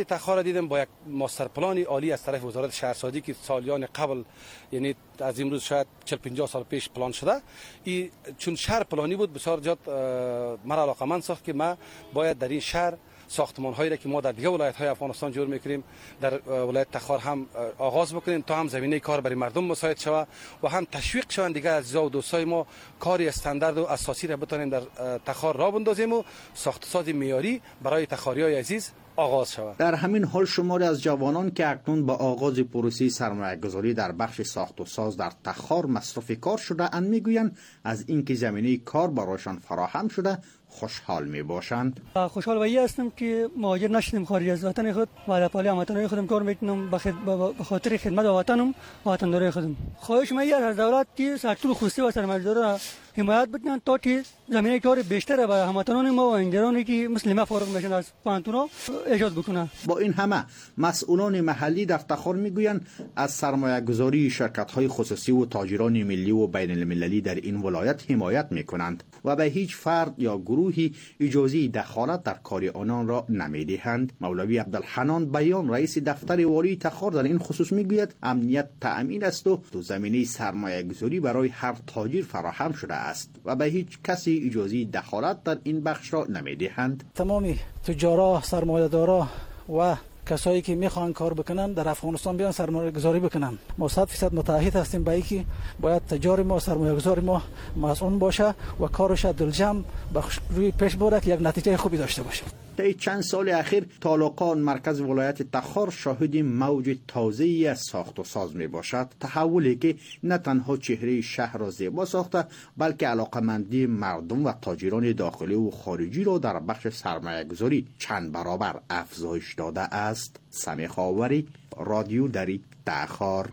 دیدم با یک ماستر پلان عالی از طرف وزارت شهرسازی که سالیان قبل، یعنی از امروز شاید 40-50 سال پیش پلان شده، این چون شهر پلانی بود بسیار زیاد مرا علاقمند ساخت که ما باید در این شهر ساختمان هایی را که ما در دیگه ولایت های افغانستان جور میکنیم در ولایت تخار هم آغاز بکنیم تا هم زمینه کار برای مردم مساعد شود و هم تشویق شوند دیگه عزیزا و دوستای ما کاری استاندارد و اساسی را بتونیم در تخار راه بندازیم و ساخت ساز معیاری برای تخاریای عزیز آغاز شود. در همین حال شماری از جوانان که اکنون با آغاز پروسه سرمایه‌گذاری در بخش ساخت و ساز در تخار مصروف کار شده اند میگویند از اینکه زمینه کار برایشان فراهم شده خوشحال می باشند. خوشحال و هستم که مهاجر نشدیم خارج از وطن خود و در پالی هموطنان خودم کار میکنم به خاطر خدمت وطنم و وطنداری خودم. خواهش من از دولت که سکتور خصوصی و سرمایه‌گذاری را حمایت بکنند تا که زمینه کار بیشتر برای هموطنان ما و انجیرانی که مسلمه فارغ میشن از پانتونا ایجاد بکنند. با این همه مسئولان محلی در تخار میگویند از سرمایه‌گذاری شرکت‌های خصوصی و تاجران ملی و بین المللی در این ولایت حمایت میکنند و به هیچ فرد یا گروهی اجازه دخالت در کار آنان را نمیدهند. مولوی عبدالحنان بیان رئیس دفتر والی تخار در این خصوص میگوید امنیت تأمین است و تو زمینه سرمایه‌گذاری برای هر تاجر فراهم شده است و به هیچ کسی اجازه دخالت در این بخش را نمیدهند. تمامی تجارا، سرمایه‌دارا و کسایی که میخوان کار بکنن در افغانستان بیان سرمایه گذاری بکنن. ما 100% متعهد هستیم به اینکه باید تجار ما، سرمایه گذار ما مسئول باشه و کارش دلجم روی پیش بره که یک نتیجه خوبی داشته باشه. طی چند سال اخیر تالقان مرکز ولایت تخار شاهد موج تازه‌ای از ساخت و ساز می باشد. تحولی که نه تنها چهره شهر را زیبا ساخته بلکه علاقمندی مردم و تاجران داخلی و خارجی را در بخش سرمایه گذاری چند برابر افزایش داده است. سمیع خاوری، رادیو دری، تخار.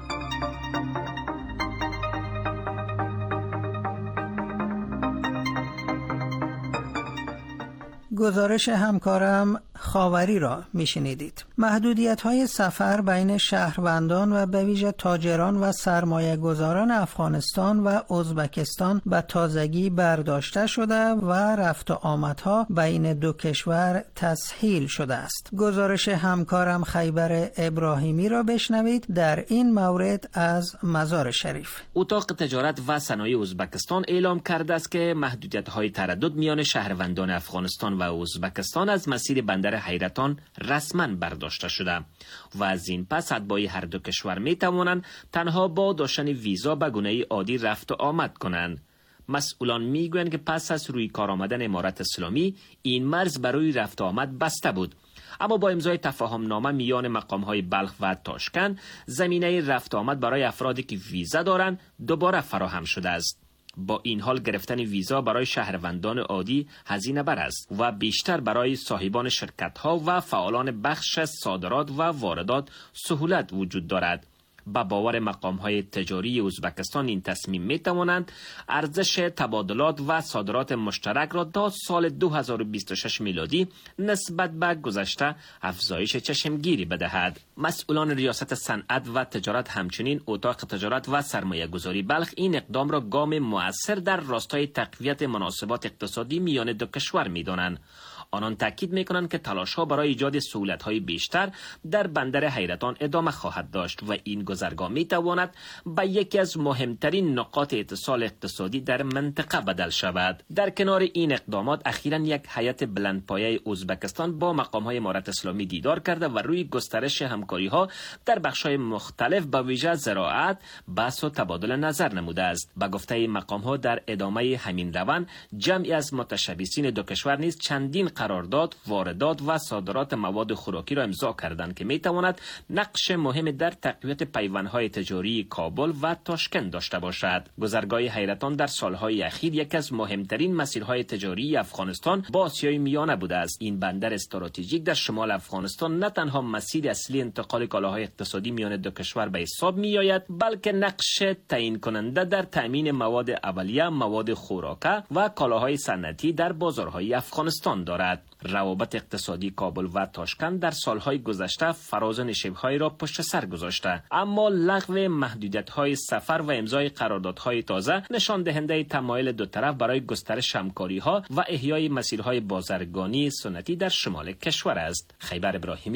گزارش همکارم خاوری را میشنیدید. محدودیت‌های سفر بین شهروندان و به ویژه تاجران و سرمایه‌گذاران افغانستان و ازبکستان به تازگی برداشته شده و رفت و آمدها بین دو کشور تسهیل شده است. گزارش همکارم خیبر ابراهیمی را بشنوید در این مورد از مزار شریف. اتاق تجارت و صنایع ازبکستان اعلام کرده است که محدودیت‌های تردد میان شهروندان افغانستان و ازبکستان از مسیر بندر حیرتان رسما برداشته شده و از این پس اتباع هر دو کشور می توانند تنها با داشتن ویزا به گونه عادی رفت و آمد کنند. مسئولان میگویند که پس از روی کار آمدن امارت اسلامی این مرز برای رفت و آمد بسته بود، اما با امضای تفاهم نامه میان مقام‌های بلخ و تاشکند زمینه رفت و آمد برای افرادی که ویزا دارند دوباره فراهم شده است. با این حال گرفتن ویزا برای شهروندان عادی هزینه بر است و بیشتر برای صاحبان شرکت‌ها و فعالان بخش صادرات و واردات سهولت وجود دارد. با باور مقام‌های تجاری ازبکستان این تصمیم می‌توانند ارزش تبادلات و صادرات مشترک را تا سال 2026 میلادی نسبت به گذشته افزایش چشمگیری بدهد. مسئولان ریاست صنعت و تجارت همچنین اتاق تجارت و سرمایه‌گذاری بلخ این اقدام را گام مؤثر در راستای تقویت مناسبات اقتصادی میان دو کشور می‌دانند. آنان تاکید می‌کنند که تلاش‌ها برای ایجاد سهولت‌های بیشتر در بندر حیرتان ادامه خواهد داشت و این گذرگاه می‌تواند به یکی از مهمترین نقاط اتصال اقتصادی در منطقه بدل شود. در کنار این اقدامات اخیراً یک هیئت بلندپایه ازبکستان با مقام‌های امارت اسلامی دیدار کرده و روی گسترش همکاری‌ها در بخش‌های مختلف به ویژه زراعت بحث و تبادل نظر نموده است. به گفته مقام‌ها در ادامه همین روند جمعی از متشبثین دو کشور نیز چندین قرارداد واردات و صادرات مواد خوراکی را امضا کردند که میتواند نقش مهم در تقویت پیوندهای تجاری کابل و تاشکند داشته باشد. گذرگاه حیرتان در سالهای اخیر یکی از مهمترین مسیرهای تجاری افغانستان با آسیای میانه بوده است. این بندر استراتژیک در شمال افغانستان نه تنها مسیر اصلی انتقال کالاهای اقتصادی میان دو کشور به حساب میآید بلکه نقش تعیین کننده در تامین مواد اولیه، مواد خوراکه و کالاهای صنعتی در بازارهای افغانستان دارد. روابط اقتصادی کابل و تاشکند در سالهای گذشته فراز و نشیب‌هایی را پشت سر گذاشته، اما لغو محدودیت‌های سفر و امضای قراردادهای تازه نشان دهنده تمایل دو طرف برای گسترش همکاری‌ها و احیای مسیرهای بازرگانی سنتی در شمال کشور است. خیبر ابراهیمی،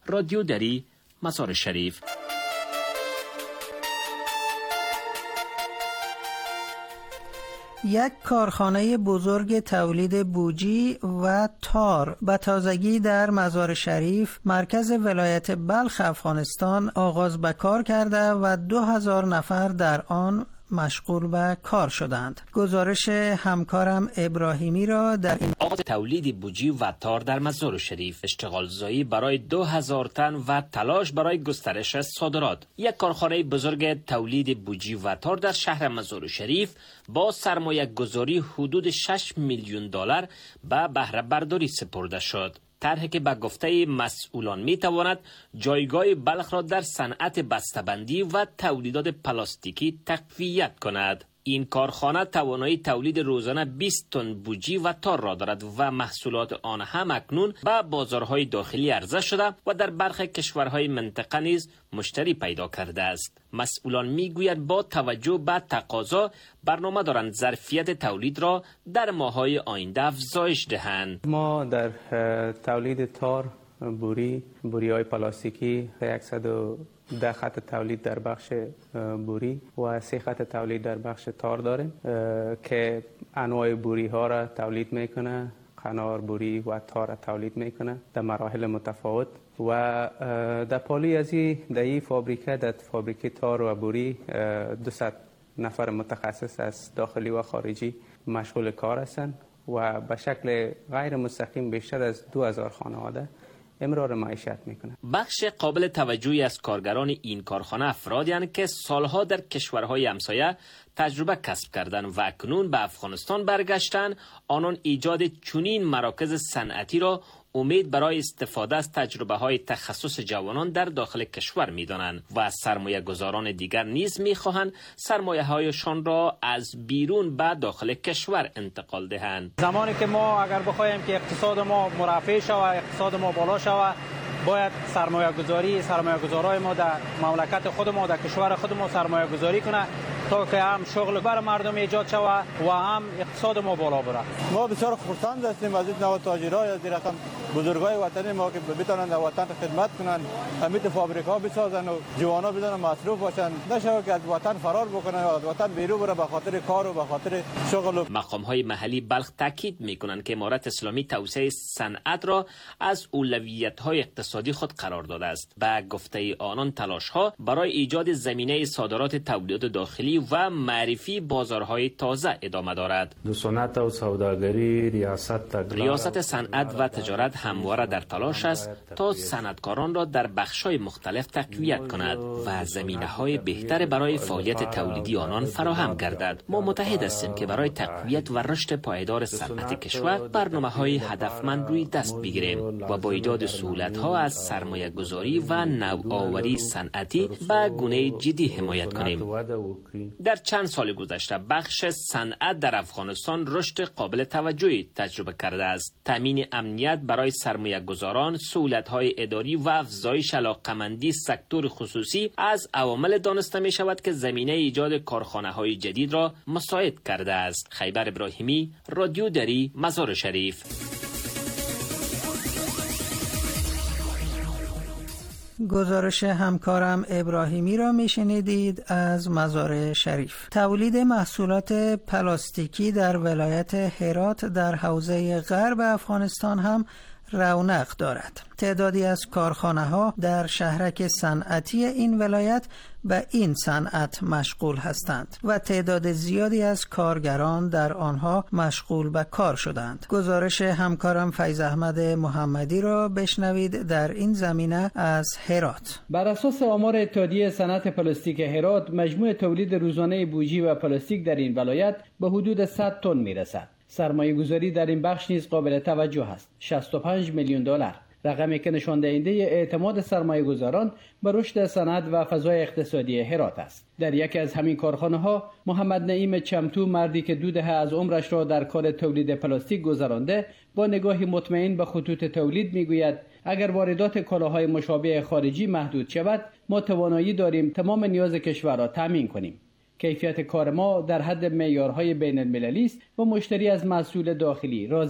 رادیو دری، مزار شریف. یک کارخانه بزرگ تولید بوجی و تار به تازگی در مزار شریف مرکز ولایت بلخ افغانستان آغاز به کار کرده و 2000 نفر در آن مشغول به کار شدند. گزارش همکارم ابراهیمی را در این آغاز تولید بوجی و تار در مزار شریف، اشتغالزایی برای 2000 تن و تلاش برای گسترش صادرات. یک کارخانه بزرگ تولید بوجی و تار در شهر مزار شریف با سرمایه گذاری حدود 6 میلیون دلار به بهره برداری سپرده شد. طرحی که به گفته مسئولان می تواند جایگاه بلخ را در صنعت بسته‌بندی و تولیدات پلاستیکی تقویت کند. این کارخانه توانایی تولید روزانه 20 تن بوجی و تار را دارد و محصولات آن هم اکنون به بازارهای داخلی عرضه شده و در برخی کشورهای منطقه نیز مشتری پیدا کرده است. مسئولان میگویند با توجه به تقاضا برنامه دارند ظرفیت تولید را در ماه‌های آینده افزایش دهند. ما در تولید تار، بوری‌های پلاستیکی 110 خط تولید در بخش بوری و 3 خط تولید در بخش تار داریم که انواع بوری ها را تولید میکنه، قنار بوری و تار را تولید میکنه در مراحل متفاوت و در پالی از این فابریکه، در فابریکه تار و بوری 200 نفر متخصص از داخلی و خارجی مشغول کار هستند و به شکل غیر مستقیم بیشتر از 2000 خانواده امرار معیشت میکنه. بخش قابل توجهی از کارگران این کارخانه افرادی هستند که سالها در کشورهای همسایه تجربه کسب کردند و اکنون به افغانستان برگشتند. آنان ایجاد چنین مراکز صنعتی را امید برای استفاده از تجربه های تخصص جوانان در داخل کشور می دانند و سرمایه گذاران دیگر نیز می خواهند سرمایه هایشان را از بیرون به داخل کشور انتقال دهند. زمانی که ما اگر بخوایم که اقتصاد ما مرفع شود، اقتصاد ما بالا شود، باید سرمایه گذارای ما در مملکت خود ما، در کشور خود ما سرمایه گذاری کنه تا که هم شغل بر مردم ایجاد شود و هم اقتصاد ما بالا بره. ما بسیار خرسند هستیم از این نوع تاجرای، از این رقم بزرگای وطنی ما که بتونن در وطن خدمت کنن، امیت فابریکا بسازن و جوانا بدون مصروف باشن، نشه که از وطن فرار بکنن و از وطن بیرون بره به خاطر کار و به خاطر شغل. مقام‌های محلی بلخ تاکید می‌کنند که امارت اسلامی توسعه صنعت را از اولویت‌های اقتصادی خود قرار داده است. به گفته آنان تلاش‌ها برای ایجاد زمینه صادرات تولیدات داخلی و معرفی بازارهای تازه ادامه دارد. صنعت و سوداگری ریاست صنعت و تجارت همواره در تلاش است تا صنعتکاران را در بخش‌های مختلف تقویت کند و زمینه‌های بهتر برای فعالیت تولیدی آنان فراهم گردد. ما متحد هستیم که برای تقویت و رشد پایدار صنعت کشور برنامه‌های هدفمند روی دست بگیریم و با ایجاد سهولت‌ها از سرمایه‌گذاری و نوآوری صنعتی به گونه جدی حمایت کنیم. در چند سال گذشته بخش صنعت در افغانستان رشد قابل توجهی تجربه کرده است. تامین امنیت برای سرمایه گذاران، سهولت‌های اداری و افزایش علاقه‌مندی سکتور خصوصی از عوامل دانسته می شود که زمینه ایجاد کارخانه‌های جدید را مساعد کرده است. خیبر ابراهیمی، رادیو دری، مزار شریف. گزارش همکارم ابراهیمی را میشنیدید از مزار شریف. تولید محصولات پلاستیکی در ولایت هرات در حوزه غرب افغانستان هم رونق دارد. تعدادی از کارخانه‌ها در شهرک صنعتی این ولایت به این صنعت مشغول هستند و تعداد زیادی از کارگران در آنها مشغول به کار شدند. گزارش همکارم فیض احمد محمدی را بشنوید در این زمینه از هرات. بر اساس آمار اتحادیه صنعت پلاستیک هرات، مجموع تولید روزانه بوجی و پلاستیک در این ولایت به حدود 100 تن میرسد. سرمایه گذاری در این بخش نیز قابل توجه است. 65 میلیون دلار، رقمی که نشان دهنده اعتماد سرمایه گذاران به رشد صنعت و فضای اقتصادی هرات است. در یکی از همین کارخانه ها محمد نعیم چمتو، مردی که 2 دهه از عمرش را در کار تولید پلاستیک گذرانده، با نگاهی مطمئن به خطوط تولید میگوید اگر واردات کالاهای مشابه خارجی محدود شود، ما توانایی داریم تمام نیاز کشور را تامین کنیم. کیفیت کار ما در حد معیارهای بین المللی است و مشتری از محصول داخلی راضی است.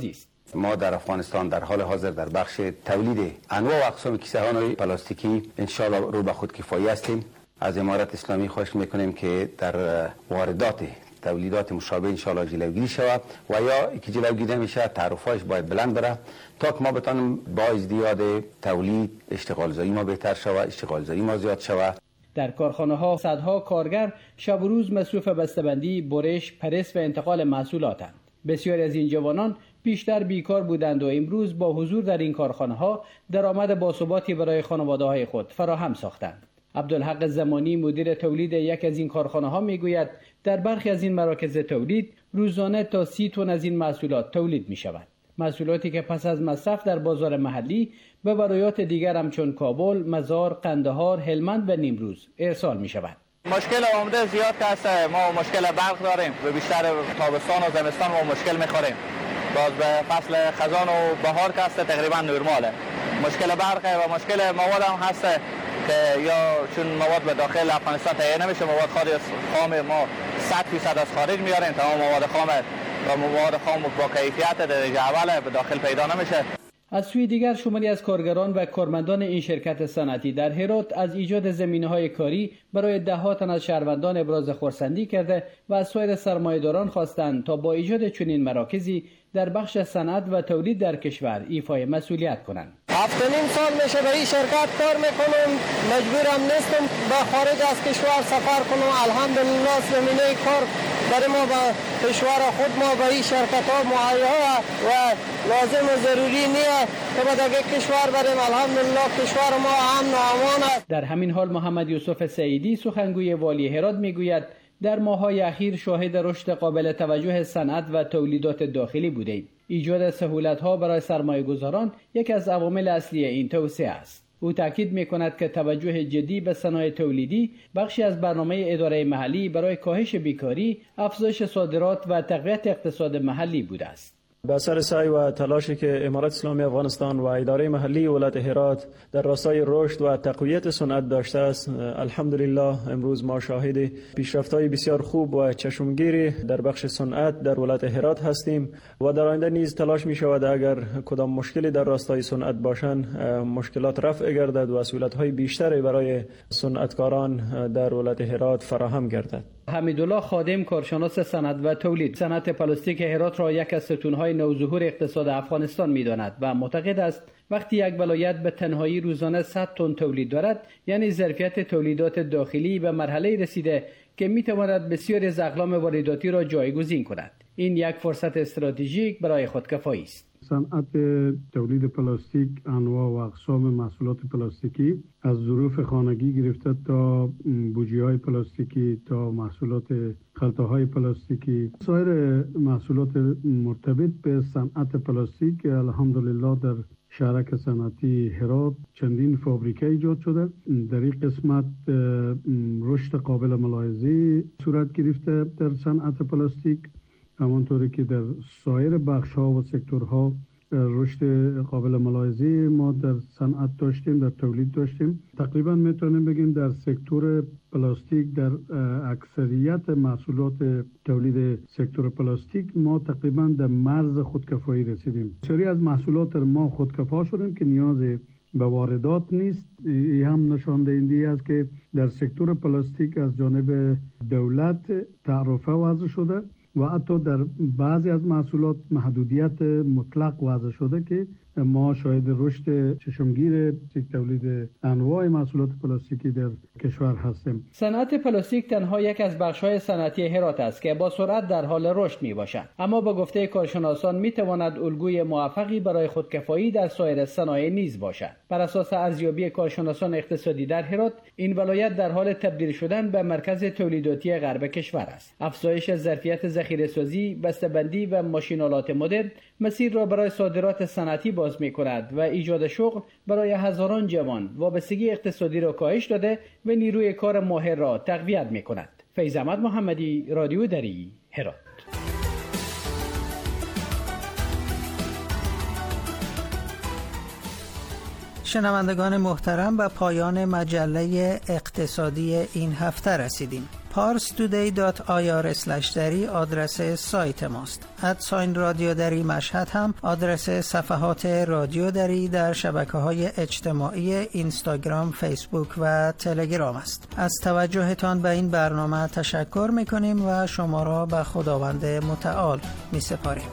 ما در افغانستان در حال حاضر در بخش تولید انواع و اقسام کیسه‌های پلاستیکی ان شاء الله رو به خود کفایت هستیم. از امارت اسلامی خواهش میکنیم که در واردات تولیدات مشابه ان شاء الله جلوگیری شود و یا که جلوگیری نمیشه تعرفه‌اش باید بلند بره تا که ما بتونیم با ازدیاد تولید اشتغال زایی ما بهتر شود، اشتغال زایی ما زیاد شود. در کارخانه‌ها صدها کارگر شب و روز مصروف بسته‌بندی، برش، پرس و انتقال محصولاتند. بسیاری از این جوانان بیشتر بیکار بودند و امروز با حضور در این کارخانه‌ها درآمد باثباتی برای خانواده‌های خود فراهم ساختند. عبدالحق زمانی مدیر تولید یک از این کارخانه‌ها میگوید در برخی از این مراکز تولید روزانه تا 30 تن از این محصولات تولید می‌شود. محصولاتی که پس از مصرف در بازار محلی به ولایات دیگر همچون کابل، مزار، قندهار، هلمند و نیمروز ارسال می‌شود. مشکل آمده زیاد است. ما مشکل برق داریم. به بیشتر تابستان و زمستان ما مشکل می‌خوریم. باز به فصل خزان و بهار که است تقریبا نرماله. مشکل برق و مشکل مواد هم هست که یا چون مواد به داخل افغانستان تهیه نمیشه، مواد خام ما 100% از خارج میاریم، تمام مواد خام و مواد خام با کیفیت درجه اول به داخل پیدا نمیشه. از سوی دیگر شماری از کارگران و کارمندان این شرکت صنعتی در هرات از ایجاد زمینه‌های کاری برای ده‌ها تن از شهروندان ابراز خرسندی کرده و از سایر سرمایه‌داران خواستند تا با ایجاد چنین مراکزی در بخش صنعت و تولید در کشور ایفای مسئولیت کنند. 7.5 سال میشه به این شرکت کار میکنم، مجبورم نیستم به خارج از کشور سفر کنم. الحمدلله زمینه کار برای ما به کشور خود ما به این شرکت ها مهیا و لازم و ضروری نیست که به دیگه کشور بریم. الحمدلله کشور ما امن و امان است. در همین حال محمد یوسف سعیدی سخنگوی والی هرات میگوید در ماه‌های اخیر شاهد رشد قابل توجه صنعت و تولیدات داخلی بودیم. ایجاد سهولت‌ها برای سرمایه‌گذاران یکی از عوامل اصلی این توسعه است. او تاکید می‌کند که توجه جدی به صنایع تولیدی بخشی از برنامه اداره محلی برای کاهش بیکاری، افزایش صادرات و تقویت اقتصاد محلی بوده است. به اثر سعی و تلاشی که امارت اسلامی افغانستان و اداره محلی ولایت هرات در راستای رشد و تقویت صنعت داشته است، الحمدلله امروز ما شاهد پیشرفت‌های بسیار خوب و چشمگیری در بخش صنعت در ولایت هرات هستیم و در آینده نیز تلاش می شود اگر کدام مشکلی در راستای صنعت باشند مشکلات رفع گردد و سهولت‌های بیشتری برای صنعتکاران در ولایت هرات فراهم گردد. حمیدالله خادم کارشناس صنعت و تولید صنعت پلاستیک هرات را یک از ستون‌های نوظهور اقتصاد افغانستان می‌داند و معتقد است وقتی یک ولایت به تنهایی روزانه 100 تن تولید دارد یعنی ظرفیت تولیدات داخلی به مرحله رسیده که می‌تواند بسیاری از اقلام وارداتی را جایگزین کند. این یک فرصت استراتژیک برای خودکفایی است. صنعت تولید پلاستیک، انواع و اقسام محصولات پلاستیکی از ظروف خانگی گرفته تا بوجی‌های پلاستیکی تا محصولات خلطه‌های پلاستیکی، سایر محصولات مرتبط به صنعت پلاستیک الحمدلله در شهرک صنعتی هرات چندین فابریکه ایجاد شده. در این قسمت رشد قابل ملاحظه صورت گرفته در صنعت پلاستیک، همانطوری که در سایر بخش‌ها و سکتورها رشد قابل ملاحظه ما در صنعت داشتیم، در تولید داشتیم. تقریبا میتونیم بگیم در سکتور پلاستیک در اکثریت محصولات تولید سکتور پلاستیک ما تقریبا در مرز خودکفایی رسیدیم. سری از محصولات ما خودکفا شدیم که نیاز به واردات نیست. این هم نشان دهنده است که در سکتور پلاستیک از جانب دولت تعرفه وضع شده و حتی در بعضی از محصولات محدودیت مطلق وضع شده که ما شاهد رشد چشمگیر تولید انواع محصولات پلاستیکی در کشور هستیم. صنعت پلاستیک تنها یک از بخش‌های صنعتی هرات است که با سرعت در حال رشد میباشد، اما با گفته کارشناسان میتواند الگوی موفقی برای خودکفایی در سایر صنایع نیز باشد. بر اساس ارزیابی کارشناسان اقتصادی در هرات، این ولایت در حال تبدیل شدن به مرکز تولیداتی غرب کشور است. افزایش ظرفیت ذخیره‌سازی، بسته‌بندی و ماشین‌آلات مدرن مسیر را برای صادرات صنعتی باز می‌کند و ایجاد شغل برای هزاران جوان وابستگی اقتصادی را کاهش داده و نیروی کار ماهر را تقویت می‌کند. فیض احمد محمدی، رادیو دری، هرات. شنوندگان محترم، به پایان مجله اقتصادی این هفته رسیدیم. parstoday.ir/dari آدرس سایت ماست. @رادیو دری مشهد هم آدرس صفحات رادیو دری در شبکه‌های اجتماعی اینستاگرام، فیسبوک و تلگرام است. از توجهتان به این برنامه تشکر می‌کنیم و شما را به خداوند متعال می‌سپاریم.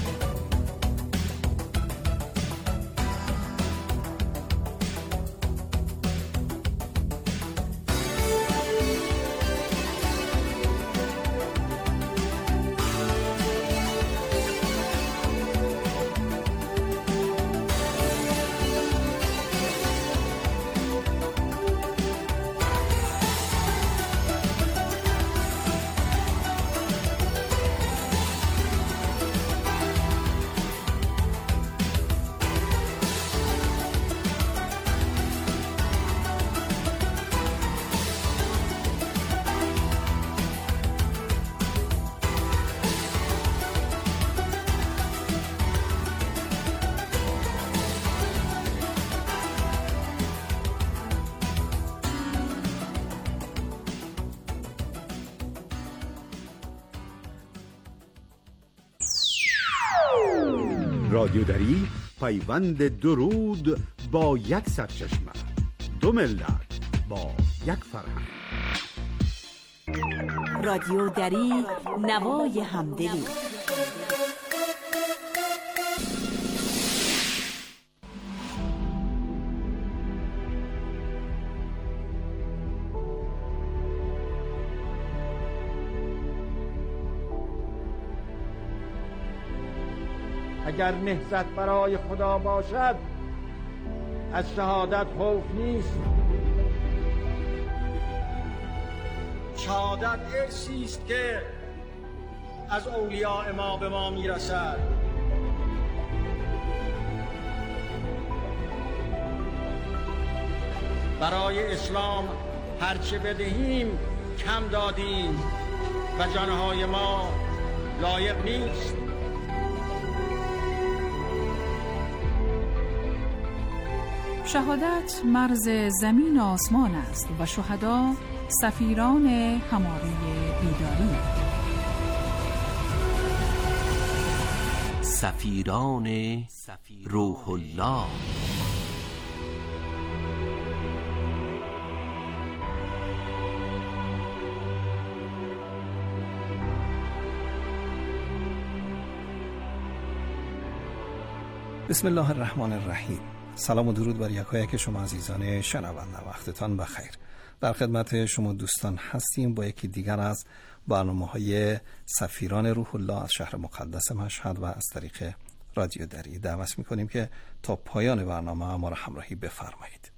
رادیو دری پیوند درود با یک سرچشمه، دو ملت با یک فرهنگ. رادیو دری، نوای همدلی. اگر نهضت برای خدا باشد از شهادت خوف نیست. شهادت ارثی است که از اولیاء ما به ما میرسد. برای اسلام هرچه بدهیم کم دادیم و جانهای ما لایق نیست. شهادت مرز زمین و آسمان است و شهدا سفیران هماره بیداری. سفیران روح الله. بسم الله الرحمن الرحیم. سلام و درود بر یکایک شما عزیزان شنونده، وقتتان بخیر. در خدمت شما دوستان هستیم با یکی دیگر از برنامه‌های سفیران روح الله از شهر مقدس مشهد و از طریق رادیو دری. دعوت می‌کنیم که تا پایان برنامه ما را همراهی بفرمایید.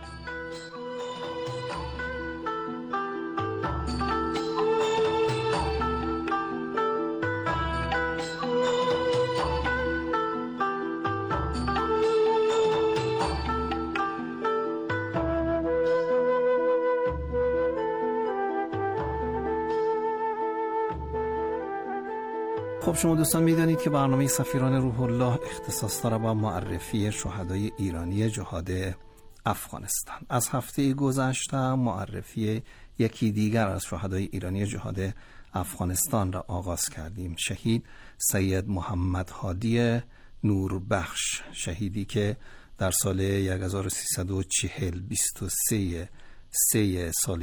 خب شما دوستان میدانید که برنامه سفیران روح الله اختصاص داره با معرفی شهدای ایرانی جهاد افغانستان. از هفته گذشته معرفی یکی دیگر از شهدای ایرانی جهاد افغانستان را آغاز کردیم. شهید سید محمد هادی نوربخش، شهیدی که در سال 1340 23 سال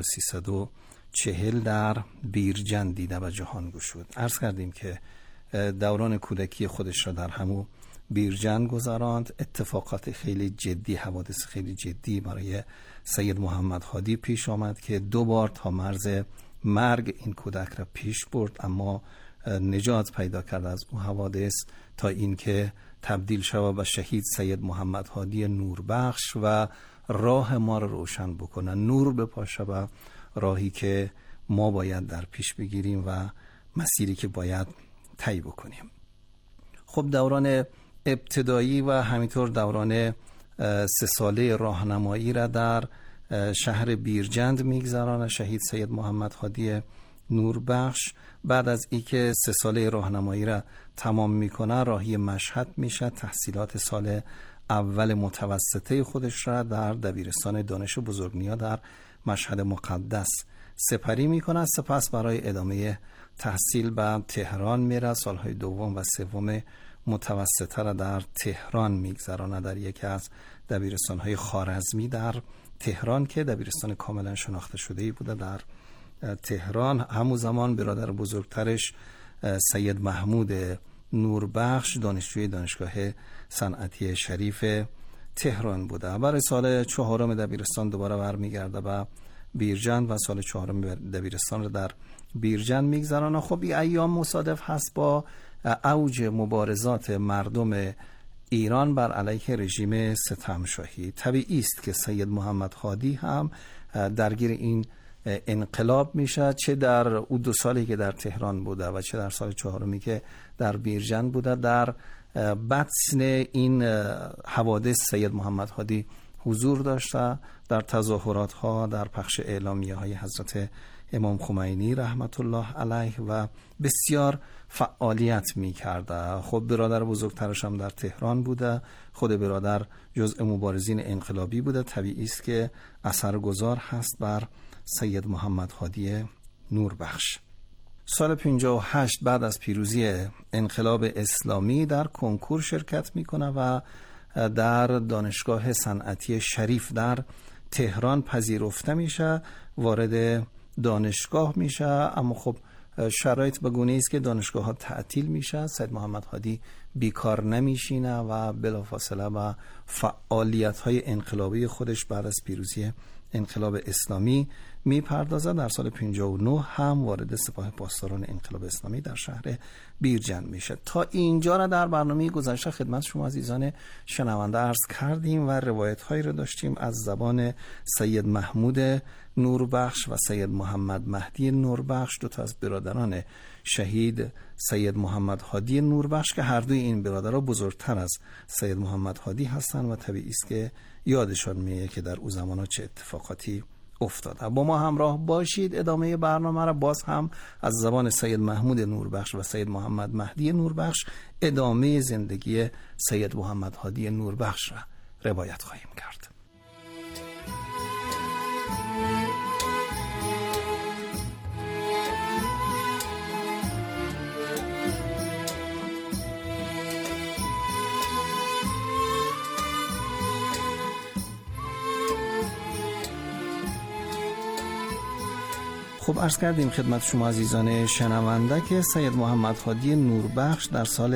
1340 در بیرجند دیده و جهان گشود. عرض کردیم که دوران کودکی خودش را در همون بیرجند گذراند. اتفاقات خیلی جدی، حوادث خیلی جدی برای سید محمد هادی پیش آمد که 2 بار تا مرز مرگ این کودک را پیش برد، اما نجات پیدا کرد از اون حوادث تا اینکه تبدیل شود به شهید سید محمد هادی نوربخش و راه ما را روشن بکنه، نور بپاشه و راهی که ما باید در پیش بگیریم و مسیری که باید طی بکنیم. خب دوران ابتدایی و همینطور دوران 3 ساله راهنمایی را در شهر بیرجند میگذرانه شهید سید محمد هادی نوربخش. بعد از اینکه 3 ساله راهنمایی را تمام میکنه راهی مشهد میشه. تحصیلات سال اول متوسطه خودش را در دبیرستان دانش بزرگنیا در مشهد مقدس سپری میکنه. سپس برای ادامه تحصیل به تهران میره. سالهای دوم و سوم متوسطه را در تهران میگذرانه، در یکی از دبیرستانهای خوارزمی در تهران که دبیرستان کاملا شناخته شده‌ای بوده در تهران. همون زمان برادر بزرگترش سید محمود نوربخش دانشجوی دانشگاه صنعتی شریف تهران بوده. برای سال چهارم دبیرستان دوباره برمیگرده به بیرجند و سال چهارم دبیرستان رو در بیرجند میگذرانه. خب این ایام مصادف هست با اوج مبارزات مردم ایران بر علیه رژیم ستمشاهی. طبیعی است که سید محمد هادی هم درگیر این انقلاب میشه، چه در اون 2 سالی که در تهران بوده و چه در سال چهارمی که در بیرجند بوده. در بطن این حوادث سید محمد هادی حضور داشته، در تظاهرات ها، در پخش اعلامیه های حضرت امام خمینی رحمت الله علیه و بسیار فعالیت می کرده. خب برادر بزرگترش هم در تهران بوده، خود برادر جزء مبارزین انقلابی بوده. طبیعی است که اثرگذار هست بر سید محمد هادی نوربخش. سال 58 بعد از پیروزی انقلاب اسلامی در کنکور شرکت میکنه و در دانشگاه صنعتی شریف در تهران پذیرفته میشه، وارد دانشگاه میشه. اما خب شرایط به گونه است که دانشگاه ها تعطیل میشه. سید محمد هادی بیکار نمیشینه و بلافاصله با فعالیت های انقلابی خودش بعد از پیروزی انقلاب اسلامی میپردازه. در سال 59 هم وارد سپاه پاسداران انقلاب اسلامی در شهر بیرجند میشه. تا اینجا را در برنامه گذشته خدمت شما عزیزان شنونده عرض کردیم و روایت هایی رو داشتیم از زبان سید محمود نوربخش و سید محمد مهدی نوربخش، 2 تا از برادران شهید سید محمد هادی نوربخش که هر دوی این برادرها بزرگتر از سید محمد هادی هستند و طبیعی است که یادشان میاد که در اون زمانها چه اتفاقاتی افتاده. با ما همراه باشید. ادامه برنامه را باز هم از زبان سید محمود نوربخش و سید محمد مهدی نوربخش ادامه زندگی سید محمد هادی نوربخش را روایت خواهیم کرد. خب عرض کردیم خدمت شما عزیزان شنونده که سید محمد هادی نوربخش در سال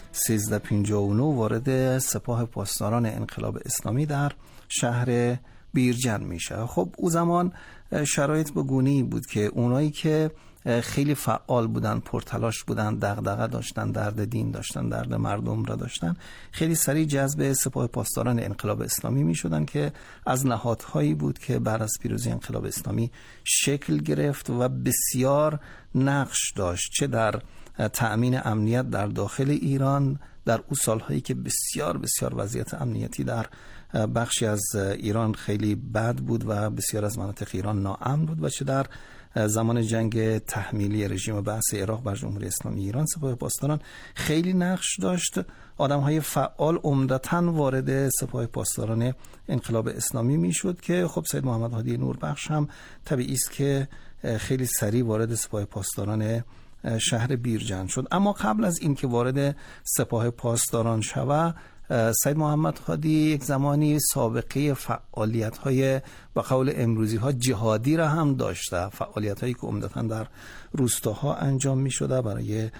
1359 وارد سپاه پاسداران انقلاب اسلامی در شهر بیرجند میشه. خب او زمان شرایط به گونه‌ای بود که اونایی که خیلی فعال بودن، پرتلاش بودن، دغدغه داشتن، درد دین داشتن، درد مردم را داشتن، خیلی سریع جذب سپاه پاسداران انقلاب اسلامی می شدن که از نهادهایی بود که بعد از پیروزی انقلاب اسلامی شکل گرفت و بسیار نقش داشت، چه در تأمین امنیت در داخل ایران در اون سالهایی که بسیار وضعیت امنیتی در بخشی از ایران خیلی بد بود و بسیار از مناطق ایران ناامن بود، و چه در زمان جنگ تحمیلی رژیم بعث عراق بر جمهوری اسلامی ایران سپاه پاسداران خیلی نقش داشت. آدم‌های فعال عمدتاً وارد سپاه پاسداران انقلاب اسلامی میشد که خب سید محمد هادی نوربخش هم طبیعی است که خیلی سریع وارد سپاه پاسداران شهر بیرجند شد. اما قبل از این که وارد سپاه پاسداران شود، سید محمد هادی یک زمانی سابقه فعالیت‌های به قول امروزی‌ها جهادی را هم داشته، فعالیت‌هایی که عمدتاً در روستاها انجام می‌شده برای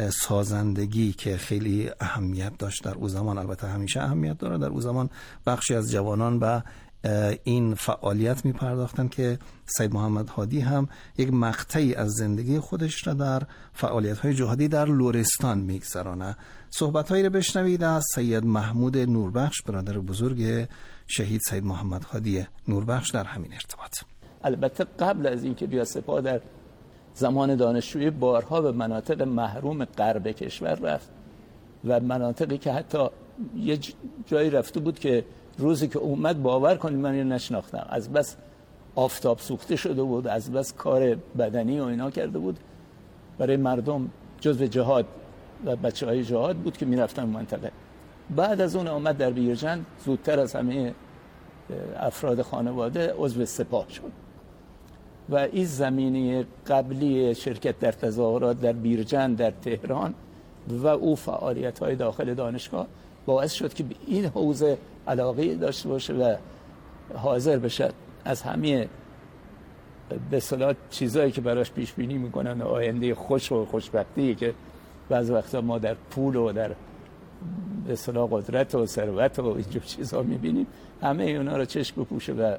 سازندگی که خیلی اهمیت داشت در اون زمان. البته همیشه اهمیت داره. در اون زمان بخشی از جوانان به این فعالیت می پرداختن که سید محمد هادی هم یک مقطعی از زندگی خودش را در فعالیت‌های جهادی در لرستان می‌گذرانه. صحبت‌هایی را بشنوید از سید محمود نوربخش، برادر بزرگ شهید سید محمد هادی نوربخش در همین ارتباط. البته قبل از اینکه بیا سپاه در زمان دانشجویی بارها به مناطق محروم غرب کشور رفت و مناطقی که حتی یه جایی رفته بود که روزی که اومد باور کنید من اینو نشناختم، از بس آفتاب سوخته شده بود، از بس کار بدنی و اینا کرده بود برای مردم، جزء جهاد و بچه‌های جهاد بود که میرفتن منطقه. بعد از اون آمد در بیرجند، زودتر از همه افراد خانواده عضو سپاه شد و این زمینه قبلی شرکت در تظاهرات در بیرجند در تهران و او فعالیت‌های داخل دانشگاه باعث شد که به این حوزه علاقه داشته باشه و حاضر بشه از همه به اصطلاح چیزایی که براش پیش بینی میکنن آینده خوش و خوشبختی که بعض وقتا ما در پول و در به اصطلاح قدرت و ثروت و اینجور چیزا میبینیم، همه اونا رو چشم بپوشه و